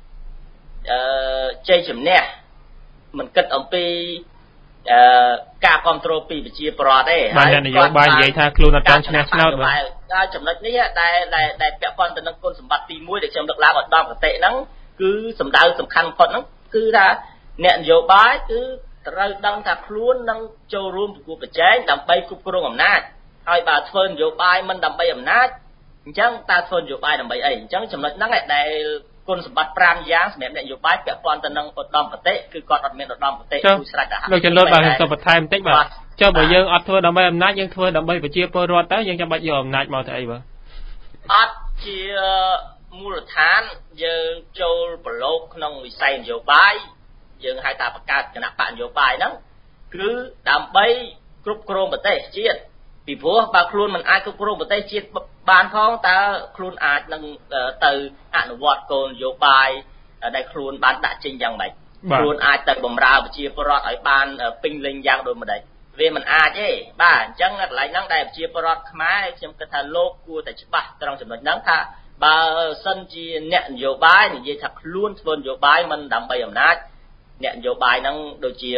ជ័យជំនះមិនគិតអំពីការគ្រប់គ្រងពីប្រជាពលរដ្ឋទេហើយនយោបាយនិយាយថាខ្លួនអត់ចង់ឈ្នះឆ្នោតបាទហើយចំណុចនេះដែលពាក់ព័ន្ធទៅនឹងគុណសម្បត្តិទី1ដែលខ្ញុំលើកឡើងឧត្តមគតិហ្នឹងគឺសំដៅសំខាន់បំផុតហ្នឹងគឺថាអ្នកនយោបាយគឺត្រូវដឹងថាខ្លួននឹងចូលរួមប្រគល់ប្រជែងដើម្បីគ្រប់គ្រងអំណាចហើយបើធ្វើនយោបាយមិនដើម្បីអំណាចអញ្ចឹងតើធ្វើនយោបាយដើម្បីអីអញ្ចឹងចំណុចហ្នឹងដែលគុណសម្បត្តិ5យ៉ាងសម្រាប់អ្នកនយោបាយពាក់ព័ន្ធទៅនឹងឧត្តមគតិគឺគាត់អត់មានឧត្តមគតិគូស្រេចដល់លោកចន្ទលូតបាទខ្ញុំសូមបន្ថែមបន្តិចបាទចុះបើយើងអត់ធ្វើដើម្បីអំណាចយើងធ្វើដើម្បីប្រជាពលរដ្ឋទៅយើងចាំបាច់យកអំណាចមកទៅអីបាទអត់ជាមូលដ្ឋានយើងចូលប្រឡូកក្នុងវិស័យនយោបាយយើងហៅថាបង្កើតគណៈបកនយោបាយហ្នឹងគឺដើម្បីគ្រប់គ្រងប្រទេសជាតិពីព្រោះបើខ្លួនមិនអាចគ្រប់គ្រងប្រទេសជាតិបានផងតើខ្លួនអាចនឹងទៅអនុវត្តគោលនយោបាយដែលខ្លួនបានដាក់ចេញយ៉ាងម៉េចខ្លួនអាចទៅបម្រើប្រជាពលរដ្ឋឲ្យបានពេញលេញយ៉ាងដូចម្ដេចវាមិនអាចទេបាទអញ្ចឹងកន្លែងហ្នឹងដែលប្រជាពលរដ្ឋខ្មែរខ្ញុំគិតថាលោកគួរតែច្បាស់ត្រង់ចំណុចហ្នឹងថាបើសិនជាអ្នកនយោបាយនិយាយថាខ្លួនធ្វើនយោបាយមិនដើម្បីអំណាចអ្នកនយោបាយហ្នឹងដូចជា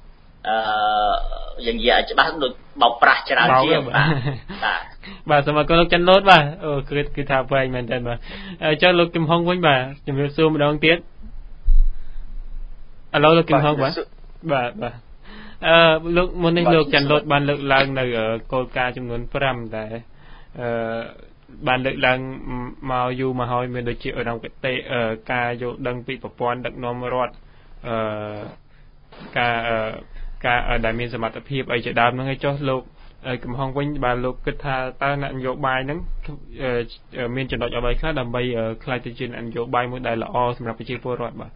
យ៉ាងនិយាយឲ្យច្បាស់ដូចបោកប្រាស់ច្រើនជាងបាទសូមអរគុណលោកច័ន្ទលូតបាទអូគឺថាបែងមែនតើបាទចុះលោកគឹមហុងវិញបាទជំរាបសួរម្ដងទៀតឥឡូវលោកគឹមហុងបាទលោកមុននេះលោកច័ន្ទលូតបានលើកឡើងនៅគោលការណ៍ចំនួន5តែបានលើកឡើងមកយូរមកហើយមានដូចជាឧត្តមគតិការយល់ដឹងពីប្រព័ន្ធដឹកនាំរដ្ឋការដែលមានសមត្ថភាពអីជាដើមហ្នឹងឯងចុះលោកកំហុងវិញបាទលោកគិតថាតើនយោបាយហ្នឹងមានចំណុចអ្វីខ្លះដើម្បីខ្លាយទៅជានយោបាយមួយដែលល្អសម្រាប់ប្រជាពលរដ្ឋបាទ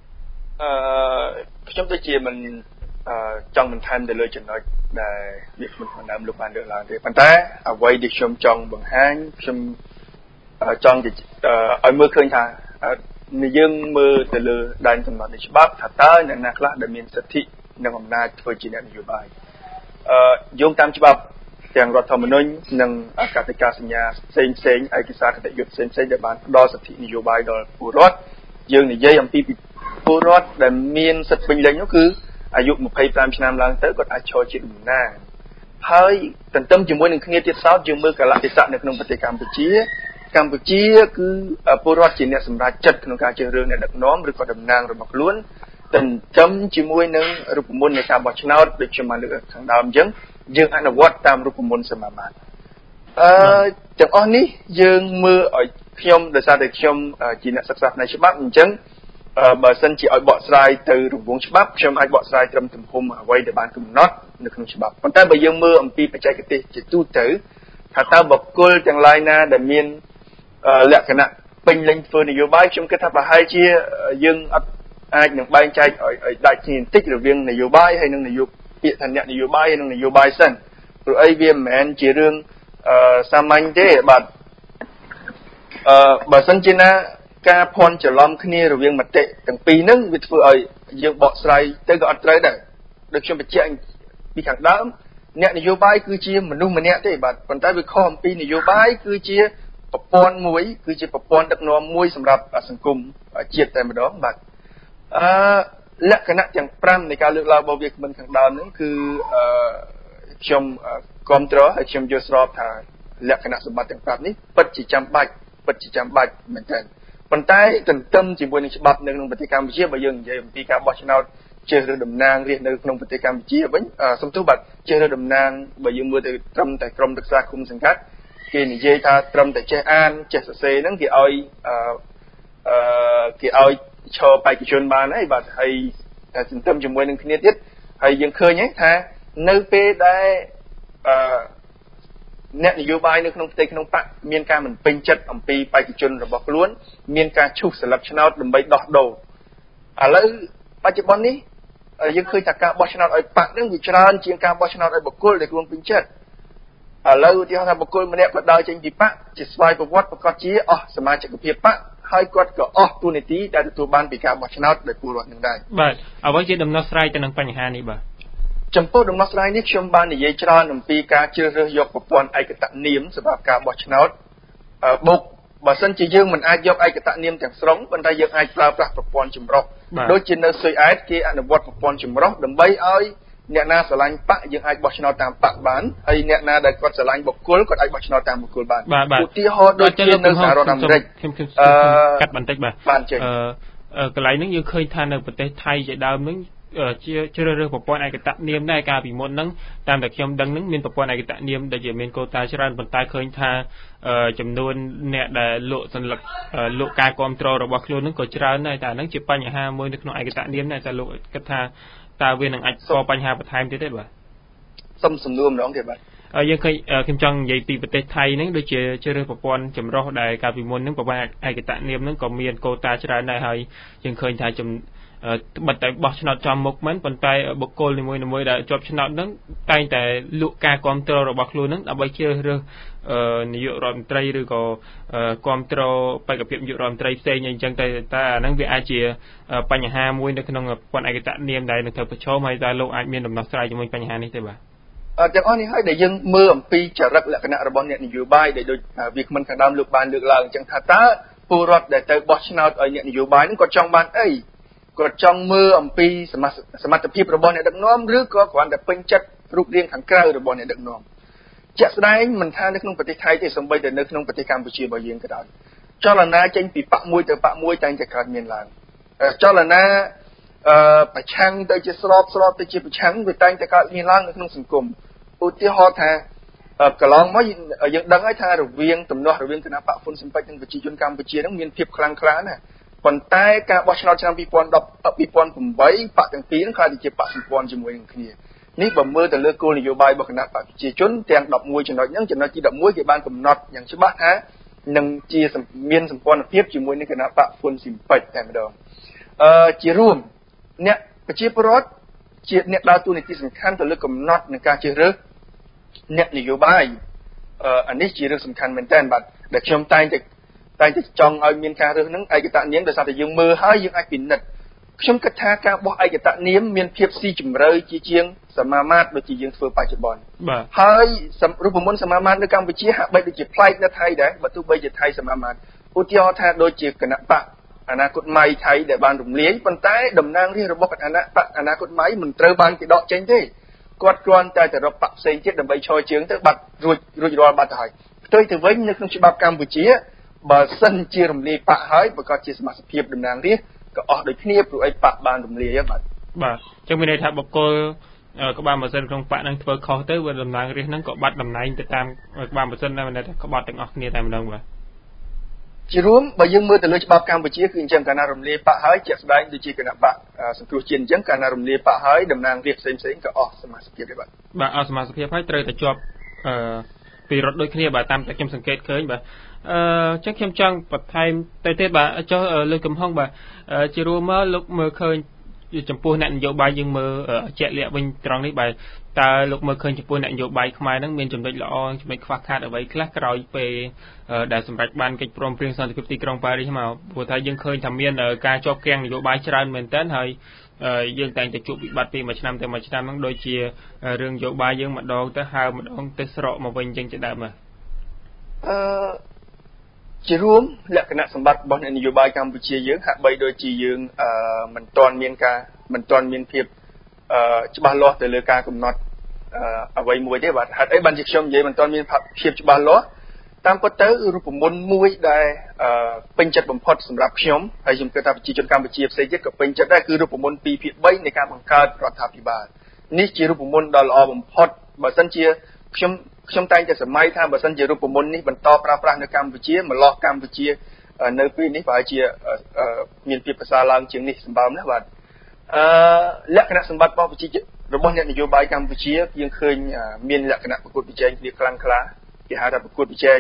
ខ្ញុំដូចជាមិនចង់បន្ថែមទៅលើចំណុចដែលវាខ្ញុំដើមលោកបានលើកឡើងទេប៉ុន្តែអ្វីដែលខ្ញុំចង់បង្ហាញខ្ញុំចង់ឲ្យមើលឃើញថាយើងមើលទៅលើដែនកំណត់នៃច្បាប់ថាតើអ្នកណាខ្លះដែលមានសិទ្ធិនិងអំណាចធ្វើជាអ្នកនយោបាយយោងតាមច្បាប់ទាំងរដ្ឋធម្មនុញ្ញនិងកតិកាសញ្ញាផ្សេងឯកសារគតិយុត្តផ្សេងដែលបានផ្ដល់សិទ្ធិនយោបាយដល់ពលរដ្ឋយើងនិយាយអំពីពលរដ្ឋដែលមានសិទ្ធិពេញលេញនោះគឺអាយុ25ឆ្នាំឡើងទៅគាត់អាចឈរជាតំណាងហើយទន្ទឹមជាមួយនឹងគ្នាទៀតសោតយើងមើលកលៈទេសៈនៅក្នុងប្រទេសកម្ពុជាគឺពលរដ្ឋជាអ្នកសម្រេចចិត្តក្នុងការជ្រើសរើសអ្នកដឹកនាំឬក៏តំណាងរបស់ខ្លួនទន្ទឹមជាមួយនឹងរូបមន្តនៃការបោះឆ្នោតដូចខ្ញុំបានលើកខាងដើមអញ្ចឹងយើងអនុវត្តតាមរូបមន្តសមាមាត្រទាំងអស់នេះយើងមើលឲ្យខ្ញុំដោយសារតែខ្ញុំជាអ្នកសិក្សាផ្នែកច្បាប់អញ្ចឹងបើសិនជាឲ្យបកស្រាយទៅរង្វង់ច្បាប់ខ្ញុំអាចបកស្រាយត្រឹមទំហំអ្វីដែលបានកំណត់នៅក្នុងច្បាប់ប៉ុន្តែបើយើងមើលអំពីបច្ចេកទេសជាទូទៅថាតើបុគ្គលទាំងឡាយណាដែលមានលក្ខណៈពេញលេញធ្វើនយោបាយខ្ញុំគិតថាប្រហែលជាយើងអត់អាចនឹងបែងចែកឲ្យដាច់គ្នាបន្តិចរវាងនយោបាយហើយនិងនយោពាក្យថាអ្នកនយោបាយហើយនិងនយោបាយសិនព្រោះអីវាមិនមែនជារឿងសាមញ្ញទេបាទបើសិនជាណាការភ័ន្តច្រឡំគ្នារវាងមតិទាំងពីរហ្នឹងវាធ្វើឲ្យយើងបកស្រាយទៅក៏អត់ត្រូវដែរដូចខ្ញុំបញ្ជាក់ពីខាងដើមអ្នកនយោបាយគឺជាមនុស្សម្នាក់ទេបាទប៉ុន្តែវាខុសអំពីនយោបាយគឺជាប្រព័ន្ធមួយគឺជាប្រព័ន្ធដឹកនាំមួយសម្រាប់សង្គមជាតិតែម្ដងបាទលក្ខណៈទាំង5នៃការលើកឡើងរបស់វាគ្មិនខាងដើមហ្នឹងគឺខ្ញុំគ្រប់គ្រងហើយខ្ញុំយល់ស្របថាលក្ខណៈសម្បត្តិទាំង5នេះពិតជាចាំបាច់មែនទែនប៉ុន្តែទន្ទឹមជាមួយនឹងច្បាប់នៅក្នុងប្រទេសកម្ពុជាបើយើងនិយាយអំពីការបោះឆ្នោតជ្រើសរើសតំណាងរាស្ត្រនៅក្នុងប្រទេសកម្ពុជាវិញសំទោសបាទជ្រើសរើសតំណាងបើយើងមើលទៅត្រឹមតែក្រុមប្រឹក្សាគុំសង្កាត់គេនិយាយថាត្រឹមតែចេះអានចេះសរសេរហ្នឹងគេឲ្យឈរបេក្ខជនបានហើយបាទហើយទន្ទឹមជាមួយនឹងគ្នាទៀតហើយយើងឃើញថានៅពេលដែលអ្នកនយោបាយនៅក្នុងផ្ទៃក្នុងបកមានការមិនពេញចិត្តអំពីបេក្ខជនរបស់ខ្លួនមានការឈូសស្លឹកឆ្នោតដើម្បីដោះដូរឥឡូវបច្ចុប្បន្ននេះយើងឃើញថាការបោះឆ្នោតឲ្យបកនឹងវាច្រើនជាងការបោះឆ្នោតឲ្យបុគ្គលដែលខ្លួនពេញចិត្តឥឡូវឧទាហរណ៍ថាបុគ្គលម្នាក់គាត់ដើរចេញពីបកជាស្វ័យប្រវត្តិប្រកាសជាអស់សមាជិកភាពបកហើយគាត់ក៏អស់ទូនាទីដែលទទួលបានពីការបោះឆ្នោតដោយពលរដ្ឋនឹងដែរបាទអ្វីជាដំណោះស្រាយទៅនឹងបញ្ហានេះបាទចំពោះដំណោះស្រាយនេះខ្ញុំបាននិយាយច្រើនអំពីការជ្រើសរើសយកប្រព័ន្ធឯកតនាមសម្រាប់ការបោះឆ្នោតបើសិនជាយើងមិនអាចយកឯកតនាមទាំងស្រុងប៉ុន្តែយើងអាចប្រើប្រាស់ប្រព័ន្ធចម្រុះដូចជានៅស៊ុយអែតគេអនុវត្តប្រព័ន្ធចម្រុះដើម្បីឲ្យអ្នកណាស្រឡាញ់បកយើងអាចបោះឆ្នោតតាមបកបានហើយអ្នកណាដែលគាត់ស្រឡាញ់បុគ្គលគាត់អាចបោះឆ្នោតតាមបុគ្គលបានឧទាហរណ៍ដូចជានៅសហរដ្ឋអាមេរិកខ្ញុំកាត់បន្តិចបាទកន្លែងហ្នឹងយើងឃើញថានៅប្រទេសថៃជាដើមហ្នឹងជ្រើសរើសប្រព័ន្ធឯកតនាមដែរកាលពីមុនហ្នឹងតាមតែខ្ញុំដឹងហ្នឹងមានប្រព័ន្ធឯកតនាមដែលជាមានកូតាច្រើនប៉ុន្តែឃើញថាចំនួនអ្នកដែលលក់សញ្ញាលក់ការគ្រប់គ្រងរបស់ខ្លួនហ្នឹងក៏ច្រើនដែរតែហ្នឹងជាបញ្ហាមួយនៅក្នុងឯកតនាមដែរតែលោកគិតថាតើវានឹងអាចកបញ្ហាបន្ថែមទៀតទេបាទសុំសំណួរម្ដងទៀតបាទយើងឃើញខ្ញុំចង់និយាយពីប្រទេសថៃហ្នឹងដូចជាជ្រើសរើសប្រព័ន្ធចម្រុះដែលកាលពីមុនហ្នឹងប្រព័ន្ធឯកតនាមហ្នឹងក៏មានកូតាច្រើនដែរហើយយើងឃើញថាបិទតែបោះឆ្នោតចំមុខមិនប៉ុន្តែបុគ្គលនីមួយៗដែលជាប់ឆ្នោតហ្នឹងតែងតែលក់ការគ្រប់គ្រងរបស់ខ្លួនហ្នឹងដើម្បីជ្រើសរើសនាយករដ្ឋមន្ត្រីឬក៏គ្រប់គ្រងបេក្ខភាពនាយករដ្ឋមន្ត្រីផ្សេងអីចឹងតែអាហ្នឹងវាអាចជាបញ្ហាមួយនៅក្នុងប្រព័ន្ធឯកតនាមដែលនឹងត្រូវប្រឈមហើយតើលោកអាចមានដំណោះស្រាយជាមួយបញ្ហានេះទេបាទទាំងអស់នេះហើយដែលយើងមើលអំពីចរិតលក្ខណៈរបស់អ្នកនយោបាយដែលដូចវាគ្មិនខាងដើមលោកបានលើកឡើងអញ្ចឹងថាតើពលរដ្ឋដែលទៅបោះឆ្នោតឲ្យអ្នកនយោបាយហ្នឹងគាត់ចង់បានអីគាត់ចង់មើលអំពីសមត្ថភាពរបស់អ្នកដឹកនាំឬក៏គ្រាន់តែពេញចិត្តរូបរាងខាងក្រៅរបស់អ្នកដឹកនាំជាក់ស្ដែងមិនថានៅក្នុងប្រទេសថៃទេសូម្បីតែនៅក្នុងប្រទេសកម្ពុជារបស់យើងក៏ដោយចលនាចេញពីបកមួយទៅបកមួយតែងតែកើតមានឡើងចលនាប្រឆាំងទៅជាស្របទៅជាប្រឆាំងវាតែងតែកើតមានឡើងនៅក្នុងសង្គមឧទាហរណ៍ថាកន្លងមកយើងដឹងហើយថារវាងទំនាស់រវាងគណៈបកហ៊ុនស៊ិនប៉ិចនិងប្រជាជនកម្ពុជានឹងមានភាពខ្លាំងក្លាណាស់ប៉ុន្តែការបោះឆ្នោតឆ្នាំ2010 2008បកទាំងពីរនឹងខ្លាចជាបកសម្ព័ន្ធជាមួយនឹងគ្នានេះបើមើលទៅលើគោលនយោបាយរបស់គណៈបកប្រជាជនទាំង11ចំណុចហ្នឹងចំណុចទី11គេបានកំណត់យ៉ាងច្បាស់ថានឹងជាមានសម្ព័ន្ធភាពជាមួយនឹងគណៈបកហ៊ុនស៊ិនប៉ិចតែម្ដងជារួមអ្នកប្រជាពលរដ្ឋជាអ្នកដើរតួនាទីសំខាន់ទៅលើកំណត់នៃការជ្រើសរើសអ្នកនយោបាយអានេះជារឿងសំខាន់មែនទែនបាទដែលខ្ញុំតែងតែចង់ឲ្យមានការរើសហ្នឹងឯកតនាមដោយសារតែយើងមើលហើយយើងអាចពិនិត្យខ្ញុំគិតថាការបោះឯកតនាមមានភាពស៊ីជម្រៅជាងសមាមាត្រដូចជាយើងធ្វើបច្ចុប្បន្នហើយរូបមន្តសមាមាត្រនៅកម្ពុជាហាក់បីដូចជាប្លែកនៅថៃដែរបើទោះបីជាថៃសមាមាត្រឧទាហរណ៍ថាដូចជាគណៈបកអនាគតម៉ៃថៃដែលបានរំលាយប៉ុន្តែតំណាងរាស្ត្ររបស់គណៈបកអនាគតម៉ៃមិនត្រូវបានគេដកចេញទេគាត់គ្រាន់តែរកបកផ្សេងទៀតដើម្បីឈរជើងទៅបាត់រួចរាល់បាត់ទៅហើយផ្ទុយទៅវិញនៅក្នុងច្បាប់កម្ពុជាបើសិនជារំលាយបកហើយប្រកាសជាសមាជិកភាពតំណាងរាស្ត្រក៏អស់ដូចគ្នាព្រោះអីបកបានរំលាយបាទចឹងមានន័យថាបុគ្គលក្បាលម៉ាស៊ីនក្នុងបកហ្នឹងធ្វើខុសទៅវាតំណាងរាស្ត្រហ្នឹងក៏បាត់តំណែងទៅតាមក្បាលម៉ាស៊ីនដែរមិនថាក្បត់ទាំងអស់គ្នាតែម្ដងបាទជារួមបើយើងមើលទៅលើច្បាប់កម្ពុជាគឺអញ្ចឹងកាលណារំលាយបកហើយជាក់ស្ដែងដូចជាគណៈបកសង្គ្រោះជាតិអញ្ចឹងកាលណារំលាយបកហើយតំណាងរាស្ត្រផ្សេងៗក៏អស់សមាជិកភាពដែរបាទអស់សមាជិកភាពហើយត្រូវតែជាប់ពីរដ្ឋដូចគ្នាបាទតាមតែខ្ញុំសង្កេតឃើញបាទចឹងខ្ញុំចង់បន្ថែមទៅទៀតបាទចុះលើកំហុងបាទជារួមមកលោកមើលឃើញចំពោះអ្នកនយោបាយយើងមើលជាក់លាក់វិញត្រង់នេះបាទតើលោកមើលឃើញចំពោះអ្នកនយោបាយខ្មែរហ្នឹងមានចំណុចល្អចំណុចខ្វះខាតអ្វីខ្លះក្រោយពេលដែលសម្រេចបានកិច្ចព្រមព្រៀងសន្តិភាពទីក្រុងប៉ារីសមកព្រោះថាយើងឃើញថាមានការជាប់គាំងនយោបាយច្រើនមែនទែនហើយយើងតែងតែជួបវិបត្តិពីមួយឆ្នាំទៅមួយឆ្នាំហ្នឹងដូចជារឿងនយោបាយយើងម្ដងទៅហើម្ដងទៅស្រកមកវិញចឹងជាដើមបាទជារួមលក្ខណៈសម្បត្តិរបស់អ្នកនយោបាយកម្ពុជាយើងហាក់បីដូចជាយើងមិនទាន់មានភាពច្បាស់លាស់ទៅលើការកំណត់អ្វីមួយទេបាទហេតុអីបានជាខ្ញុំនិយាយមិនទាន់មានភាពច្បាស់លាស់តាមពិតទៅរូបមន្តមួយដែលពេញចិត្តបំផុតសម្រាប់ខ្ញុំហើយខ្ញុំគិតថាប្រជាជនកម្ពុជាផ្សេងទៀតក៏ពេញចិត្តដែរគឺរូបមន្ត2ភាគ3នៃការបង្កើតរដ្ឋាភិបាលនេះជារូបមន្តដ៏ល្អបំផុតបើសិនជាខ្ញុំតែងតែសម័យថាបើសិនជារូបមន្តនេះបន្តប្រើប្រាស់នៅកម្ពុជាម្លោះកម្ពុជានៅពេលនេះប្រហែលជាមានភាពប្រសើរឡើងជាងនេះសម្បើមណាស់បាទលក្ខណៈសម្បត្តិរបស់ប្រជាជនរបស់អ្នកនយោបាយកម្ពុជាយើងឃើញមានលក្ខណៈប្រកួតប្រជែងគ្នាខ្លាំងក្លាគេហៅថាប្រកួតប្រជែ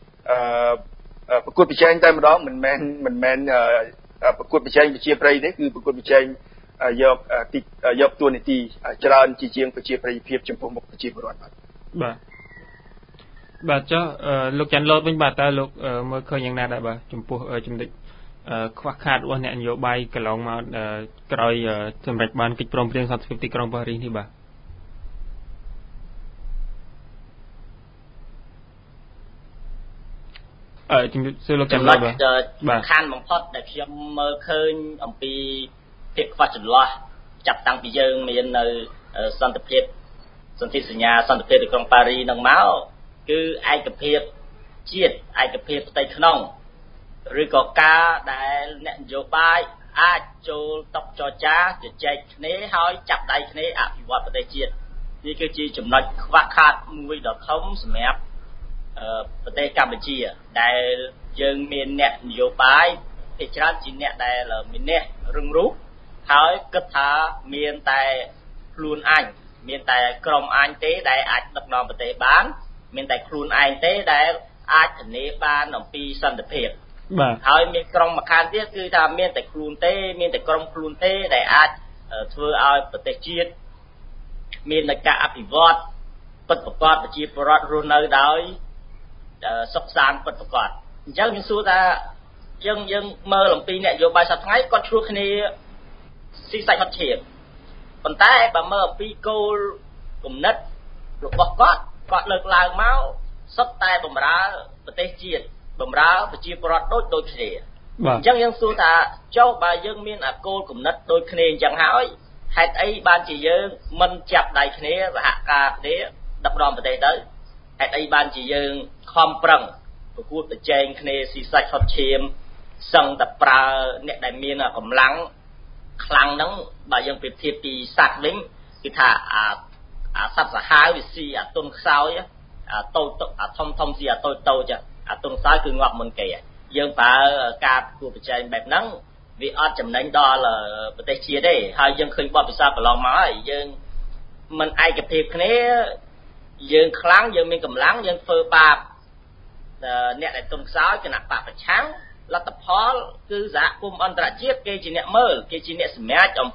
ងតែម្ដងមិនមែនប្រកួតប្រជែងប្រជាប្រិយទេគឺប្រកួតប្រជែងយកតួនាទីច្រើនជាងប្រជាប្រិយភាពចំពោះមុខប្រជាពលរដ្ឋបាទចុះលោកចាន់លូតវិញបាទតើលោកមើលឃើញយ៉ាងណាដែរបាទចំពោះចំណុចខ្វះខាតរបស់អ្នកនយោបាយកន្លងមកក្រោយសម្រាប់បានកិច្ចព្រមព្រៀងសន្តិភាពទីក្រុងប៉ារីសនេះបាទជំរាបសួរលោកចាន់លូតបាទសំខាន់បំផុតដែលខ្ញុំមើលឃើញអំពីភាពខ្វះចន្លោះចាប់តាំងពីយើងមាននៅសន្តិភាពសន្ធិសញ្ញាសន្តិភាពទីក្រុងប៉ារីសនឹងមកគឺឯកភាពជាតិឯកភាពផ្ទៃក្នុងឬក៏ការដែលអ្នកនយោបាយអាចចូលតុចរចាជជែកគ្នាហើយចាប់ដៃគ្នាអភិវឌ្ឍប្រទេសជាតិនេះគឺជាចំណុចខ្វះខាតមួយដ៏ធំសម្រាប់ប្រទេសកម្ពុជាដែលយើងមានអ្នកនយោបាយភាគច្រើនជាអ្នកដែលមានអ្នករឹងរូសហើយគិតថាមានតែខ្លួនអញមានតែក្រុមអញទេដែលអាចដឹកនាំប្រទេសបានមានតែខ្លួនឯងទេដែលអាចធានាបានអំពីសន្តិភាពបាទហើយមានក្រុមម្ខាងទៀតគឺថាមានតែខ្លួនទេមានតែក្រុមខ្លួនទេដែលអាចធ្វើឲ្យប្រទេសជាតិមាននៃការអភិវឌ្ឍពិតប្រាកដប្រជាពលរដ្ឋរស់នៅដោយសុខសាន្តពិតប្រាកដអញ្ចឹងខ្ញុំសួរថាយើងមើលអំពីអ្នកនយោបាយសប្តាហ៍ថ្ងៃគាត់ឆ្លោះគ្នាស៊ីសាច់ហត់ឈាមប៉ុន្តែបើមើលអំពីគោលគំនិតរបស់គាត់លើកឡើងមកសុទ្ធតែបំរើប្រទេសជាតិបំរើប្រជាពលរដ្ឋដូចគ្នាអញ្ចឹងយើងសួរថាចុះបើយើងមានអាគោលគំនិតដូចគ្នាអញ្ចឹងហើយហេតុអីបានជាយើងមិនចាប់ដៃគ្នាសហការគ្នាដឹកនាំប្រទេសទៅហេតុអីបានជាយើងខំប្រឹងប្រកួតប្រជែងគ្នាស៊ីសាច់ហត់ឈាមសឹងតែប្រើអ្នកដែលមានកម្លាំងខ្លាំងហ្នឹងបើយើងប្រៀបធៀបពីសត្វវិញគឺថាអាសត្វសាហាវវាស៊ីអាទុនខ្សោយតូចអាធំស៊ីអាតូចអាទុនខ្សោយគឺងាប់មុនគេយើងប្រើការប្រកួតប្រជែងបែបហ្នឹងវាអត់ចំណេញដល់ប្រទេសជាតិទេហើយយើងឃើញបទពិសោធន៍កន្លងមកហើយយើងមិនឯកភាពគ្នាយើងខ្លាំងយើងមានកម្លាំងយើងធ្វើបាបអ្នកដែលទុនខ្សោយគណៈបកប្រឆាំងលទ្ធផលគឺសហគមន៍អន្តរជាតិគេជាអ្នកមើលគេជាអ្នកសម្រេចអំ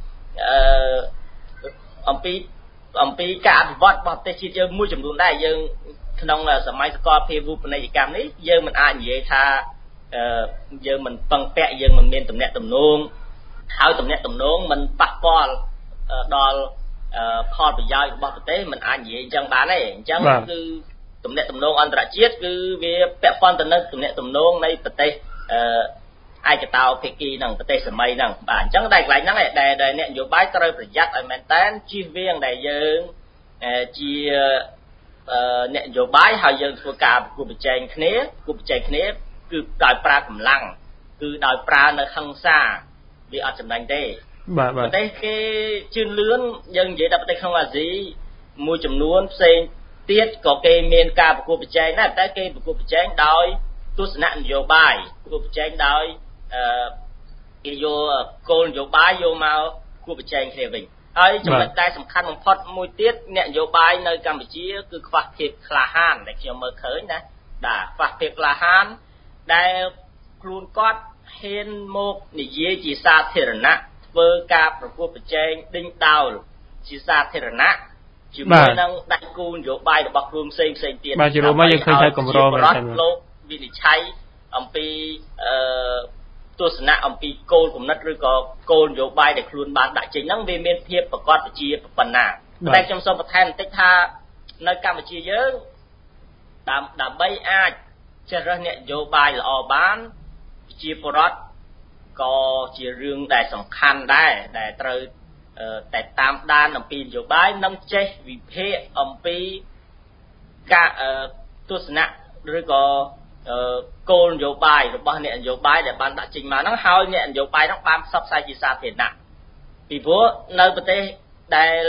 ពីការអភិវឌ្ឍរបស់ប្រទេសជាតិយើងមួយចំនួនដែរយើងក្នុងសម័យសកលភាវូបនីយកម្មនេះយើងមិនអាចនិយាយថាយើងមិនពឹងពាក់យើងមិនមានទំនាក់ទំនងហើយទំនាក់ទំនងមិនប៉ះពាល់ដល់ផលប្រយោជន៍របស់ប្រទេសមិនអាចនិយាយអញ្ចឹងបានទេអញ្ចឹងគឺទំនាក់ទំនងអន្តរជាតិគឺវាពាក់ព័ន្ធទៅនឹងទំនាក់ទំនងនៃប្រទេសឯកតោភាគីហ្នឹងប្រទេសសម័យហ្នឹងបាទអញ្ចឹងតែកន្លែងហ្នឹងដែលអ្នកនយោបាយត្រូវប្រយ័ត្នឲ្យមែនតើជៀសវាងដែលយើងជាអ្នកនយោបាយហើយយើងធ្វើការប្រកួតប្រជែងគ្នាគឺដោយប្រើកម្លាំងគឺដោយប្រើនៅហិង្សាវាអត់ចំណេញទេបាទប្រទេសគេជឿនលឿនយើងនិយាយតែប្រទេសក្នុងអាស៊ីមួយចំនួនផ្សេងទៀតក៏គេមានការប្រកួតប្រជែងដែរតែគេប្រកួតប្រជែងដោយទស្សនៈនយោបាយប្រកួតប្រជែងដោយគេយកគោលនយោបាយយកមកប្រកួតប្រជែងគ្នាវិញហើយចំណុចដែលសំខាន់បំផុតមួយទៀតអ្នកនយោបាយនៅកម្ពុជាគឺខ្វះភាពក្លាហានដែលខ្ញុំមើលឃើញណាបាទខ្វះភាពក្លាហានដែលខ្លួនគាត់ហ៊ានមកនិយាយជាសាធារណៈធ្វើការប្រកួតប្រជែងដេញដោលជាសាធារណៈជាមួយនឹងដៃគូនយោបាយរបស់ខ្លួនផ្សេងទៀតបាទជារួមមកយើងឃើញថាកម្រមែនទេលោកវិនិច្ឆ័យអំពីទស្សនៈអំពីគោលគំនិតឬក៏គោលនយោបាយដែលខ្លួនបានដាក់ចេញហ្នឹងវាមានភាពប្រកបជាប៉ុណ្ណាតែខ្ញុំសូមបន្ថែមបន្តិចថានៅកម្ពុជាយើងដើម្បីអាចជ្រើសរើសអ្នកនយោបាយល្អបានជាពលរដ្ឋក៏ជារឿងដែលសំខាន់ដែរដែលត្រូវតែតាមដានអំពីនយោបាយនិងចេះវិភាគអំពីការទស្សនៈឬក៏គោលនយោបាយរបស់អ្នកនយោបាយដែលបានដាក់ចេញមកហ្នឹងហើយអ្នកនយោបាយហ្នឹងបានផ្សព្វផ្សាយជាសាធារណៈពីព្រោះនៅប្រទេសដែល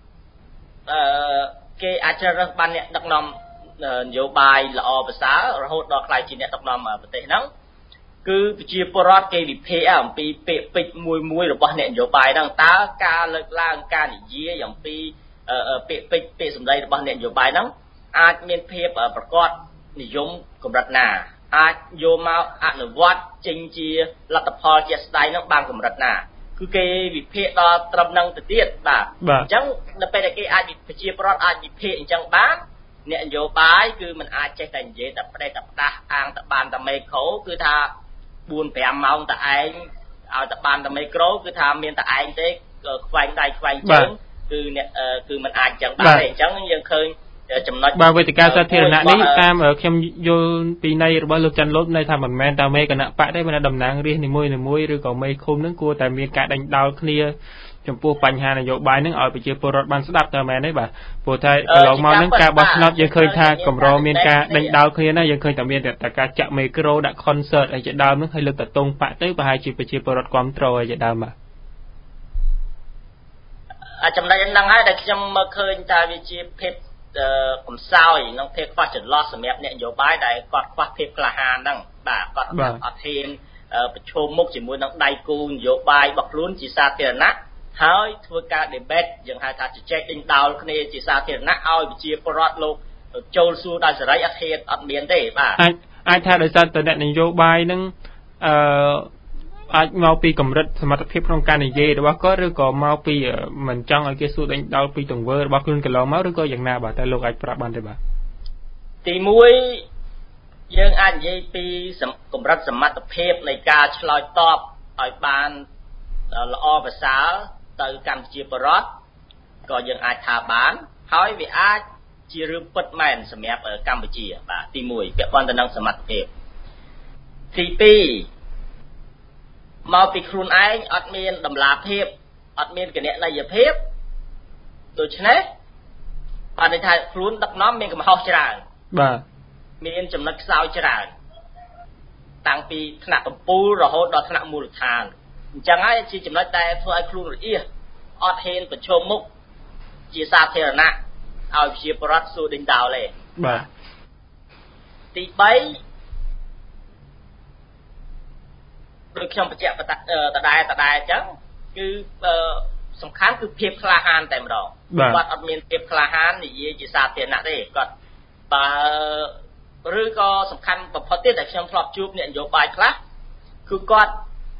គេអាចជ្រើសរើសបានអ្នកដឹកនាំនយោបាយល្អប្រសើររហូតដល់ខ្លាយជាអ្នកដឹកនាំប្រទេសហ្នឹងគឺប្រជាពលរដ្ឋគេវិភាគអំពីពាក្យពេចន៍មួយរបស់អ្នកនយោបាយហ្នឹងតើការលើកឡើងការនិយាយអំពីពាក្យពេចន៍ពាក្យសម្ដីរបស់អ្នកនយោបាយហ្នឹងអាចមានភាពប្រកបនិយមកម្រិតណាអាចយកមកអនុវត្តចេញជាលទ្ធផលជាក់ស្ដែងហ្នឹងបានកម្រិតណាគឺគេវិភាគដល់ត្រឹមហ្នឹងទៅទៀតបាទអញ្ចឹងនៅពេលដែលគេអាចប្រជាពលរដ្ឋអាចវិភាគអញ្ចឹងបានអ្នកនយោបាយគឺมันអាចចេះតែនិយាយតែផ្ដេសតែផ្ដាស់អាងតែបានតែមេក្រូគឺថា 4-5 ម៉ោងតែឯងឲ្យតែបានតែមីក្រូគឺថាមានតែឯងទេខ្វែងដៃខ្វែងជើងគឺអ្នកគឺมันអាចចឹងបានទេអញ្ចឹងយើងឃើញចំណុចបាទវេទិកាសាធារណៈនេះតាមខ្ញុំយល់ពីន័យរបស់លោកច័ន្ទលូតន័យថាមិនមែនតែមេគណៈបកទេមិនតំណាងរាស្ត្រនីមួយឬក៏មេឃុំនឹងគួរតែមានការដេញដោលគ្នាចំពោះបញ្ហានយោបាយនឹងឲ្យប្រជាពលរដ្ឋបានស្ដាប់តើមែនទេបាទព្រោះតែកន្លងមកនឹងការបោះឆ្នោតយើងឃើញថាកម្រមានការដេញដោលគ្នាណាយើងឃើញតែមានតែការចាក់មេក្រូដាក់ concert អីជាដើមនឹងហើយលើកតតងបាក់ទៅប្រហែលជាប្រជាពលរដ្ឋគ្រប់គ្រងអីជាដើមបាទចំណុចហ្នឹងហើយដែលខ្ញុំមើលឃើញថាវាជាភាពកំសោយនិងភាពខ្វះចន្លោះសម្រាប់អ្នកនយោបាយដែលគាត់ខ្វះភាពក្លាហានហ្នឹងបាទគាត់អត់ហ៊ានប្រឈមមុខជាមួយនឹងដៃគូនយោបាយរបស់ខ្លួនជាសាធារណៈហើយធ្វើការ debate យើងហៅថាជជែកដេញដោលគ្នាជាសាធារណៈឲ្យប្រជាពលរដ្ឋលោកចូលសួរដោយសេរីអត់ហ៊ានអត់មានទេបាទអាចថាដោយសារតែអ្នកនយោបាយហ្នឹងអាចមកពីកម្រិតសមត្ថភាពក្នុងការនិយាយរបស់គាត់ឬក៏មកពីមិនចង់ឲ្យគេសួរដេញដោលពីទង្វើរបស់ខ្លួនកន្លងមកឬក៏យ៉ាងណាបាទតែលោកអាចប្រាប់បានទេបាទទី1យើងអាចនិយាយពីកម្រិតសមត្ថភាពនៃការឆ្លើយតបឲ្យបានល្អប្រសើរទៅកម្ពុជាបរដ្ឋក៏យើងអាចថាបានហើយវាអាចជារឿងពិតមែនសម្រាប់កម្ពុជាបាទទី1ពាក់ព័ន្ធទៅនឹងសមត្ថភាពទី2មកពីខ្លួនឯងអត់មានតម្លាភាពអត់មានគណនេយ្យភាពដូច្នេះបានន័យថាខ្លួនដឹកនាំមានកំហុសច្រើនបាទមានចំណុចខ្សោយច្រើនតាំងពីថ្នាក់កំពូលរហូតដល់ថ្នាក់មូលដ្ឋានអញ្ចឹងហើយជាចំណុចដែលធ្វើឲ្យខ្លួនរអៀសអត់ហ៊ានប្រឈមមុខជាសាធារណៈឲ្យជាបរិវត្តសួរដេញដោលទេបាទទី3ដោយខ្ញុំបញ្ជាក់ដដែលអញ្ចឹងគឺសំខាន់គឺភាពក្លាហានតែម្ដងគាត់អត់មានភាពក្លាហាននិយាយជាសាធារណៈទេគាត់បើឬក៏សំខាន់បំផុតទៀតដែលខ្ញុំធ្លាប់ជួបអ្នកនយោបាយខ្លះគឺគាត់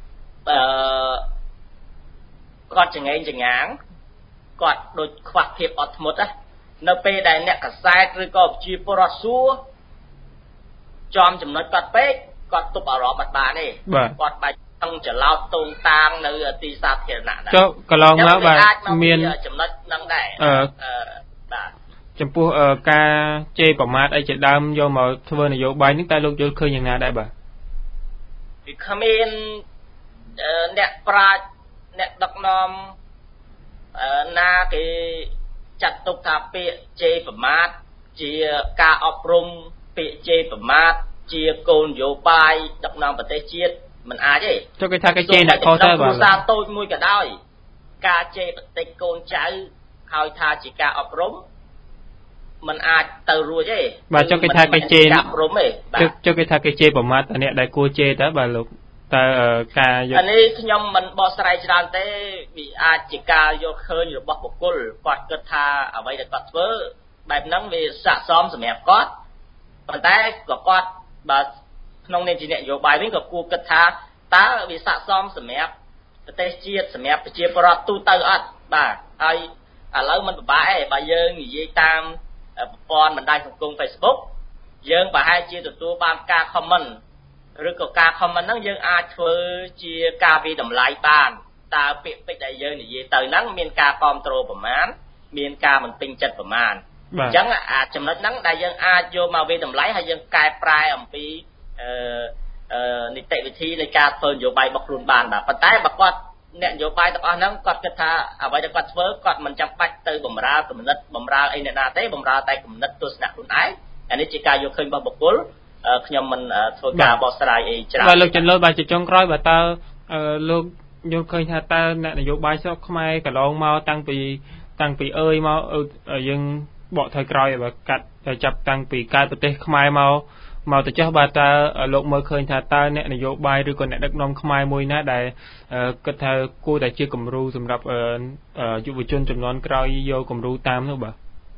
ចង្អេងចងាងគាត់ដូចខ្វះភាពអត់ធ្មត់ណានៅពេលដែលអ្នកកសែតឬក៏ប្រជាពលរដ្ឋសួរចំចំណុចគាត់ពេកគាត់ទប់អារម្មណ៍អត់បានទេគាត់បាច់ចង់ច្រឡោតតូងតាងនៅទីសាធារណៈដែរចុះកន្លងមកបាទមានចំណុចហ្នឹងដែរបាទចំពោះការជេរប្រមាថអីជាដើមយកមកធ្វើនយោបាយនេះតែលោកយល់ឃើញយ៉ាងណាដែរបាទវាគ្មានអ្នកប្រាជ្ញអ្នកដឹកនាំណាគេចាត់ទុកថាពាក្យជេរប្រមាថជាការអប់រំពាក្យជេរប្រមាថជាគោលនយោបាយដឹកនាំប្រទេសជាតិមិនអាចទេចុះគេថាគេជេរអ្នកខុសទៅបាទគ្រួសារតូចមួយក៏ដោយការជេរបន្តិចកូនចៅហើយថាជាការអប់រំมันអាចទៅរួចទេបាទចុះគេថាគេជេរអប់រំទេចុះគេថាគេជេរប្រមាថតែអ្នកដែលគួរជេរតើបាទលោកតើការយកអានេះខ្ញុំមិនបកស្រាយច្រើនទេវាអាចជាការយកឃើញរបស់បុគ្គលគាត់គិតថាអ្វីដែលគាត់ធ្វើបែបហ្នឹងវាស័ក្តិសមសម្រាប់គាត់ប៉ុន្តែក៏គាត់បើក្នុងនាមជាអ្នកនយោបាយវិញក៏គួរគិតថាតើវាស័ក្តិសមសម្រាប់ប្រទេសជាតិសម្រាប់ប្រជាពលរដ្ឋទូទៅអត់បាទហើយឥឡូវមិនពិបាកទេបើយើងនិយាយតាមប្រព័ន្ធបណ្ដាញសង្គម Facebook យើងប្រហែលជាទទួលបានការ comment ឬក៏ការ comment ហ្នឹងយើងអាចធ្វើជាការវិតម្លៃបានតើពាក្យពេចន៍ដែលយើងនិយាយទៅហ្នឹងមានការគ្រប់គ្រងប្រមាណមានការមិនពេញចិត្តប្រមាណអញ្ចឹងចំណុចហ្នឹងដែលយើងអាចយកមកវិតម្លៃហើយយើងកែប្រែអំពីនីតិវិធីនៃការធ្វើនយោបាយរបស់ខ្លួនបានបាទប៉ុន្តែបើគាត់អ្នកនយោបាយទាំងអស់ហ្នឹងគាត់គិតថាអ្វីដែលគាត់ធ្វើគាត់មិនចាំបាច់ទៅបម្រើគំនិតបម្រើអីអ្នកណាទេបម្រើតែគំនិតទស្សនៈខ្លួនឯងអានេះជាការយកឃើញរបស់បុគ្គលខ្ញុំមិនធ្វើការបកស្រាយអីច្រើនបាទលោកចន្ទលូតបាទជាចុងក្រោយបើតើលោកយល់ឃើញថាតើអ្នកនយោបាយស្រុកខ្មែរកន្លងមកតាំងពីអើយមកយើងបកថយក្រោយបើកាត់ចាប់តាំងពីកើតប្រទេសខ្មែរមកទៅចុះបាទតើលោកមើលឃើញថាតើអ្នកនយោបាយឬក៏អ្នកដឹកនាំខ្មែរមួយណាដែលគិតថាគួរតែជាគំរូសម្រាប់យុវជនជំនាន់ក្រោយយកគំរូតាមនោះបាទ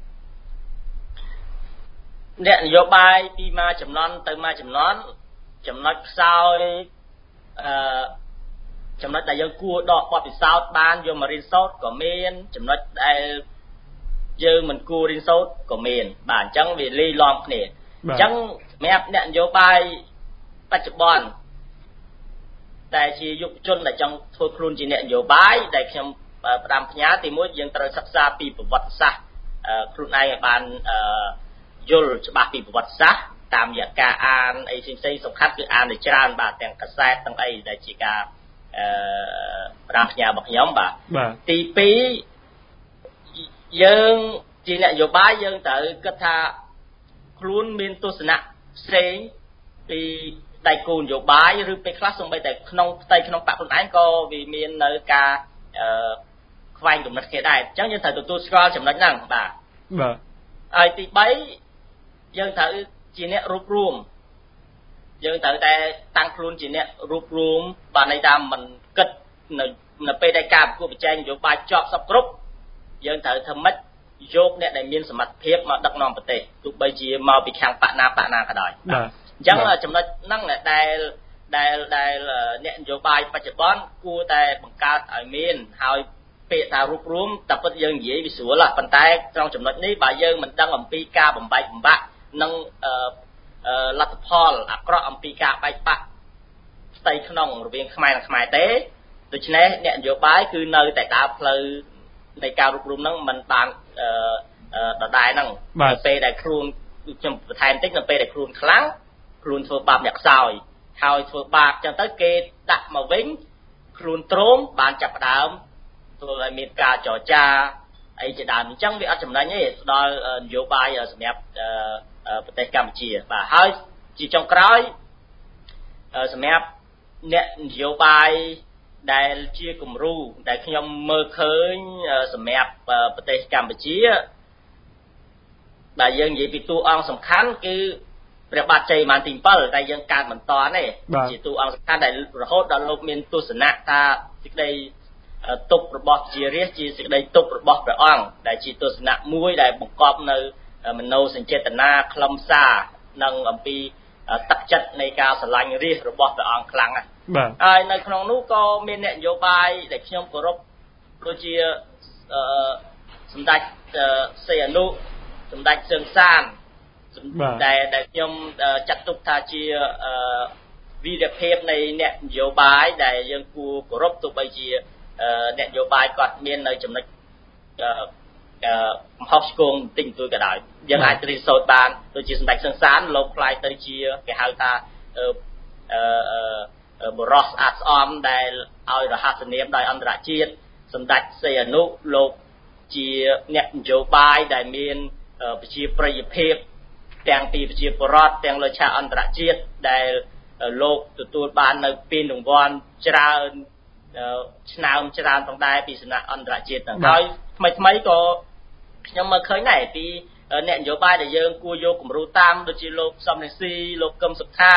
អ្នកនយោបាយពីមួយចំនួនទៅមួយចំនួនចំណុចខ្សោយចំណុចដែលយើងគួរដកបទពិសោធន៍បានយកមករៀនសូត្រក៏មានចំណុចដែលយើងមិនគួររៀនសូត្រក៏មានបាទអញ្ចឹងវាលាយឡំគ្នាអញ្ចឹងសម្រាប់អ្នកនយោបាយបច្ចុប្បន្នតែជាយុវជនដែលចង់ធ្វើខ្លួនជាអ្នកនយោបាយដែលខ្ញុំផ្ដាំផ្ញើទីមួយយើងត្រូវសិក្សាពីប្រវត្តិសាស្ត្រខ្លួនឯងឲ្យបានយល់ច្បាស់ពីប្រវត្តិសាស្ត្រតាមរយៈការអានអីផ្សេងៗសំខាន់គឺអានឲ្យច្រើនបាទទាំងកាសែតទាំងអីដែលជាការប្រាំផ្ញើរបស់ខ្ញុំបាទទី2យើងជាអ្នកនយោបាយយើងត្រូវគិតថាខ្លួនមានទស្សនៈផ្សេងពីដៃគូនយោបាយឬពេលខ្លះសូម្បីតែក្នុងផ្ទៃក្នុងបកខ្លួនឯងក៏វាមាននៅការខ្វែងគំនិតគ្នាដែរអញ្ចឹងយើងត្រូវទទួលស្គាល់ចំណុចហ្នឹងបាទហើយទី3យើងត្រូវជាអ្នករួបរวมយើងត្រូវតែតាំងខ្លួនជាអ្នករួបរวมបានន័យថាមិនគិតនៅពេលដែលការប្រគល់ប្រជែងនយោបាយជាប់សពគ្រប់យើងត្រូវធ្វើម៉េចយកអ្នកដែលមានសមត្ថភាពមកដឹកនាំប្រទេសទោះបីជាមកពីខាងបកណាក៏ដោយអញ្ចឹងចំណុចហ្នឹងដែលអ្នកនយោបាយបច្ចុប្បន្នគួរតែបង្កើតឲ្យមានហើយពាក្យថារួបរวมតែពិតយើងនិយាយវាស្រួលប៉ុន្តែក្នុងចំណុចនេះបើយើងមិនដឹងអំពីការបំបែកបំបាក់និងលទ្ធផលអាក្រក់អំពីការបែកបាក់ផ្ទៃក្នុងរវាងខ្មែរនិងខ្មែរទេដូច្នេះអ្នកនយោបាយគឺនៅតែដើរផ្លូវនៃការរួបរวมហ្នឹងមិនបានដដែលហ្នឹងនៅពេលដែលខ្លួនខ្ញុំបន្ថែមតិចនៅពេលដែលខ្លួនខ្លាំងខ្លួនធ្វើបាបអ្នកខ្សោយហើយធ្វើបាបចឹងទៅគេដាក់មកវិញខ្លួនទ្រោមបានចាប់ផ្ដើមធ្វើឲ្យមានការចរចាអីជាដើមអញ្ចឹងវាអត់ចំណេញទេផ្ដល់នយោបាយសម្រាប់ប្រទេសកម្ពុជាបាទហើយជាចុងក្រោយសម្រាប់អ្នកនយោបាយដែលជាគំរូដែលខ្ញុំមើលឃើញសម្រាប់ប្រទេសកម្ពុជាដែលយើងនិយាយពីតួអង្គសំខាន់គឺព្រះបាទជ័យវរ្ម័នទី7តែយើងកើតមិនតាន់ទេជាតួអង្គសំខាន់ដែលរហូតដល់លោកមានទស្សនៈថាសេចក្តីទុករបស់ជារាជជាសេចក្តីទុករបស់ព្រះអង្គដែលជាទស្សនៈមួយដែលបង្កប់នៅមនោសញ្ចេតនាខ្លឹមសារនិងអំពីទឹកចិត្តនៃការស្រឡាញ់រាជរបស់ព្រះអង្គខ្លាំងណាស់ហើយនៅក្នុងនោះក៏មានអ្នកនយោបាយដែលខ្ញុំគោរពដូចជាសម្ដេចសីហនុសម្ដេចសឿងសានដែលខ្ញុំចាត់ទុកថាជាវីរភាពនៃអ្នកនយោបាយដែលយើងគួរគោរពទោះបីជាអ្នកនយោបាយគាត់មាននៅចំណុចកំហុសឆ្គងបន្តិចបន្តួចក៏ដោយយើងអាចរៀនសូត្របានដូចជាសម្ដេចសឿងសានលោកខ្លាយទៅជាគេហៅថាបរិសុទ្ធស្អាតស្អំដែលឲ្យរហស្សនាមដោយអន្តរជាតិសម្ដេចសីហនុលោកជាអ្នកនយោបាយដែលមានប្រជាប្រិយភាពទាំងពីប្រជាពលរដ្ឋទាំងលើឆាកអន្តរជាតិដែលលោកទទួលបាននៅពានរង្វាន់ច្រើនឆ្នើមច្រើនផងដែរពីសំណាក់អន្តរជាតិទាំងហើយថ្មីក៏ខ្ញុំមើលឃើញដែរពីអ្នកនយោបាយដែលយើងគួរយកគំរូតាមដូចជាលោកសំរងស៊ីលោកកឹមសុខា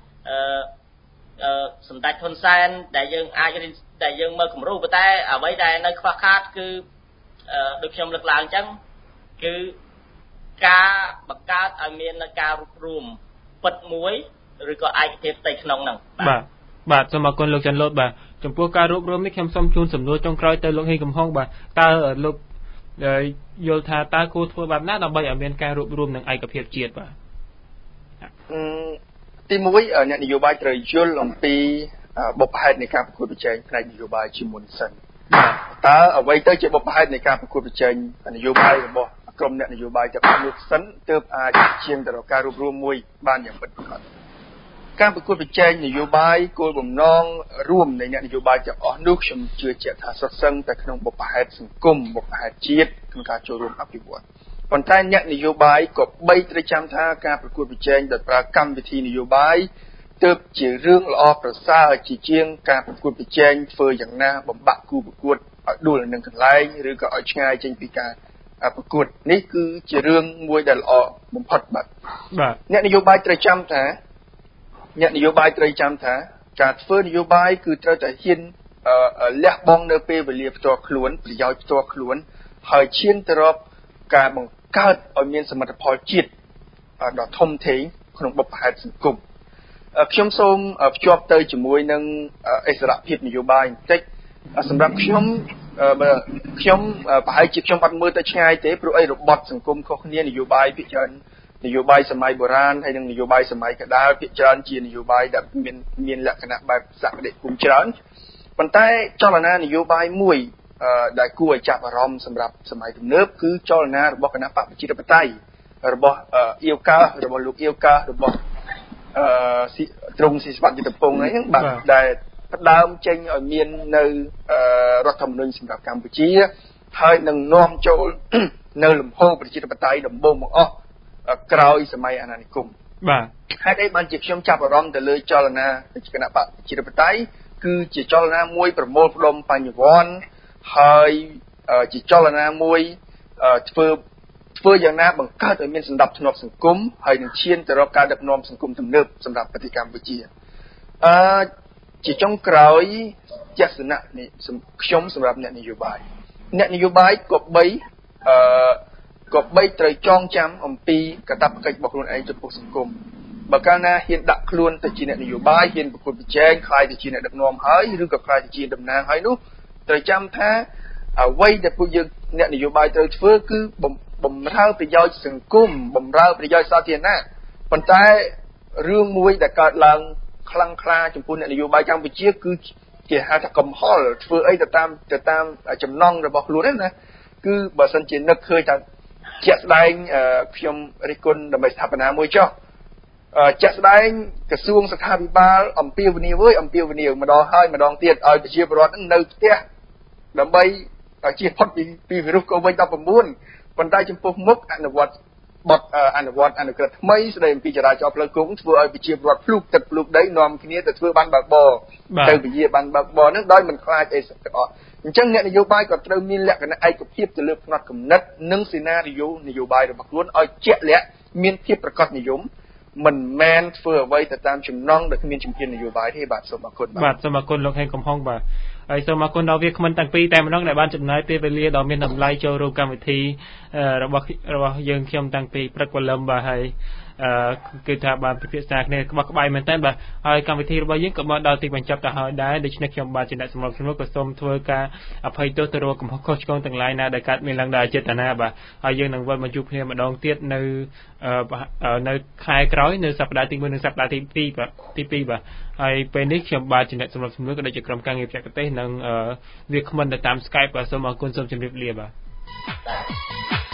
សម្ដេចហ៊ុនសែនដែលយើងអាចដែលយើងមើលគំរូប៉ុន្តែអ្វីដែលនៅខ្វះខាតគឺដូចខ្ញុំលើកឡើងអញ្ចឹងគឺការបង្កើតឲ្យមានការរួបរวมពិតមួយឬក៏ឯកភាពផ្ទៃក្នុងហ្នឹងបាទសូមអរគុណលោកច័ន្ទលូតបាទចំពោះការរួបរวมនេះខ្ញុំសូមជូនសំណួរចុងក្រោយទៅលោកហេងកំហុងបាទតើលោកយល់ថាតើគួរធ្វើបែបណាដើម្បីឲ្យមានការរួបរวมនិងឯកភាពជាតិបាទទី1អ្នកនយោបាយត្រូវយល់អំពីបុព្វហេតុនៃការប្រកួតប្រជែងផ្នែកនយោបាយជាមុនសិនតើអ្វីទៅជាបុព្វហេតុនៃការប្រកួតប្រជែងនយោបាយរបស់ក្រុមអ្នកនយោបាយទាំងអស់នោះសិនទើបអាចឈានទៅរកការរួបរวมមួយបានយ៉ាងពិតប្រាកដការប្រកួតប្រជែងនយោបាយគោលបំណងរួមនៃអ្នកនយោបាយទាំងអស់នោះខ្ញុំជឿជាក់ថាសុទ្ធសឹងតែក្នុងបុព្វហេតុសង្គមបុព្វហេតុជាតិក្នុងការចូលរួមអភិវឌ្ឍប៉ុន្តែអ្នកនយោបាយក៏បីត្រូវចាំថាការប្រកួតប្រជែងដោយប្រើកម្មវិធីនយោបាយទើបជារឿងល្អប្រសើរជាជាងការប្រកួតប្រជែងធ្វើយ៉ាងណាបំបាក់គូប្រកួតឲ្យដួលនៅនឹងកន្លែងឬក៏ឲ្យឆ្ងាយចេញពីការប្រកួតនេះគឺជារឿងមួយដែលល្អបំផុតបាទអ្នកនយោបាយត្រូវចាំថាការធ្វើនយោបាយគឺត្រូវតែហ៊ានលះបង់នៅពេលវេលាផ្ទាល់ខ្លួនប្រយោជន៍ផ្ទាល់ខ្លួនហើយឈានទៅរកការបង្កើតឲ្យមានសមិទ្ធផលជាតិដ៏ធំធេងក្នុងបុព្វហេតុសង្គមខ្ញុំសូមភ្ជាប់ទៅជាមួយនឹងអិសរភាពនយោបាយបន្តិចសម្រាប់ខ្ញុំប្រហែលជាខ្ញុំអត់មើលទៅឆ្ងាយទេព្រោះអីរបត់សង្គមខុសគ្នានយោបាយភាគច្រើននយោបាយសម័យបុរាណហើយនិងនយោបាយសម័យកណ្ដាលភាគច្រើនជានយោបាយដែលមានលក្ខណៈបែបសក្តិគុំច្រើនប៉ុន្តែចលនានយោបាយមួយដែលគួរឲ្យចាប់អារម្មណ៍សម្រាប់សម័យទំនើបគឺចលនារបស់គណៈបកប្រជាធិបតេយ្យរបស់អៀវការបស់លោកអៀវការបស់ទ្រង់ស៊ីស្វាត់យុទ្ធពងហ្នឹងបាទដែលផ្ដើមចេញឲ្យមាននៅរដ្ឋធម្មនុញ្ញសម្រាប់កម្ពុជាហើយនឹងនាំចូលនៅលំហប្រជាធិបតេយ្យដំបូងបង្អស់ក្រោយសម័យអាណានិគមបាទហេតុអីបានជាខ្ញុំចាប់អារម្មណ៍ទៅលើចលនាគណៈបកប្រជាធិបតេយ្យគឺជាចលនាមួយប្រមូលផ្ដុំបញ្ញវន្តហើយជាចលនាមួយធ្វើយ៉ាងណាបង្កើតឲ្យមានសន្តិភាពសង្គមហើយនឹងឈានទៅរកការដឹកនាំសង្គមទំនើបសម្រាប់ប្រទេសកម្ពុជាជាចុងក្រោយទស្សនៈនេះខ្ញុំសម្រាប់អ្នកនយោបាយក៏បីត្រូវចងចាំអំពីកាតព្វកិច្ចរបស់ខ្លួនឯងចំពោះសង្គមបើកាលណាហ៊ានដាក់ខ្លួនទៅជាអ្នកនយោបាយហ៊ានប្រកួតប្រជែងខ្លាយទៅជាអ្នកដឹកនាំហើយឬក៏ខ្លាយទៅជាតំណាងហើយនោះត្រូវចាំថាអ្វីដែលពួកយើងអ្នកនយោបាយត្រូវធ្វើគឺបំរើប្រយោជន៍សង្គមបំរើប្រយោជន៍សាធារណៈប៉ុន្តែរឿងមួយដែលកើតឡើងខ្លាំងក្លាចំពោះអ្នកនយោបាយកម្ពុជាគឺជាហៅថាកំហុសធ្វើអីទៅតាមចំណង់របស់ខ្លួនណាគឺបើសិនជានឹកឃើញថាជាក់ស្ដែងខ្ញុំរិះគន់ដើម្បីស្ថាបនាមួយចុះជាក់ស្ដែងក្រសួងសុខាភិបាលអំពាវនាវម្ដងហើយម្ដងទៀតឲ្យប្រជាពលរដ្ឋនៅផ្ទះដើម្បីជៀសផុតពីវីរុស COVID-19 ប៉ុន្តែចំពោះមុខអនុវត្តអនុក្រឹត្យថ្មីស្ដីអំពីចរាចរណ៍ផ្លូវគោកធ្វើឲ្យប្រជាពលរដ្ឋភ្លុកទឹកភ្លុកដីនាំគ្នាទៅធ្វើបានបើកបរទៅពជាបានបើកបរនឹងដោយមិនខ្លាចអីទាំងអស់អញ្ចឹងអ្នកនយោបាយក៏ត្រូវមានលក្ខណៈឯកភាពទៅលើផ្នត់គំនិតនិងសេណារីយ៉ូនយោបាយរបស់ខ្លួនឲ្យជាក់លាក់មានភាពប្រកបនិយមមិនមែនធ្វើអ្វីទៅតាមចំណង់ដែលគ្មានជំហាននយោបាយទេបាទសូមអរគុណបាទសូមអរគុណលោកហេងកំហុងបាទហើយសូមអរគុណដល់វាគ្មិនទាំងពីរតែម្ដងដែលបានចំណាយពេលវេលាដ៏មានតម្លៃចូលរួមកម្មវិធីរបស់យើងខ្ញុំតាំងពីព្រឹកព្រលឹមបាទហើយគឺថាបានពិភាក្សាគ្នាក្បោះក្បាយមែនតើបាទហើយកម្មវិធីរបស់យើងក៏មកដល់ទីបញ្ចប់ទៅហើយដែរដូច្នេះខ្ញុំបាទជាអ្នកសម្របសម្រួលក៏សូមធ្វើការអភ័យទោសទៅរកកំហុសខុសឆ្គងទាំងឡាយណាដែលកើតមានឡើងដោយអចេតនាបាទហើយយើងនឹងវិលមកជួបគ្នាម្ដងទៀតនៅខែក្រោយនៅសប្តាហ៍ទី1និងសប្តាហ៍ទី2បាទហើយពេលនេះខ្ញុំបាទជាអ្នកសម្របសម្រួលក៏ដូចជាក្រុមការងារបច្ចេកទេសនិងវាគ្មិនទៅតាម Skype បាទសូមអរគុណសូមជម្រាបលាបាទ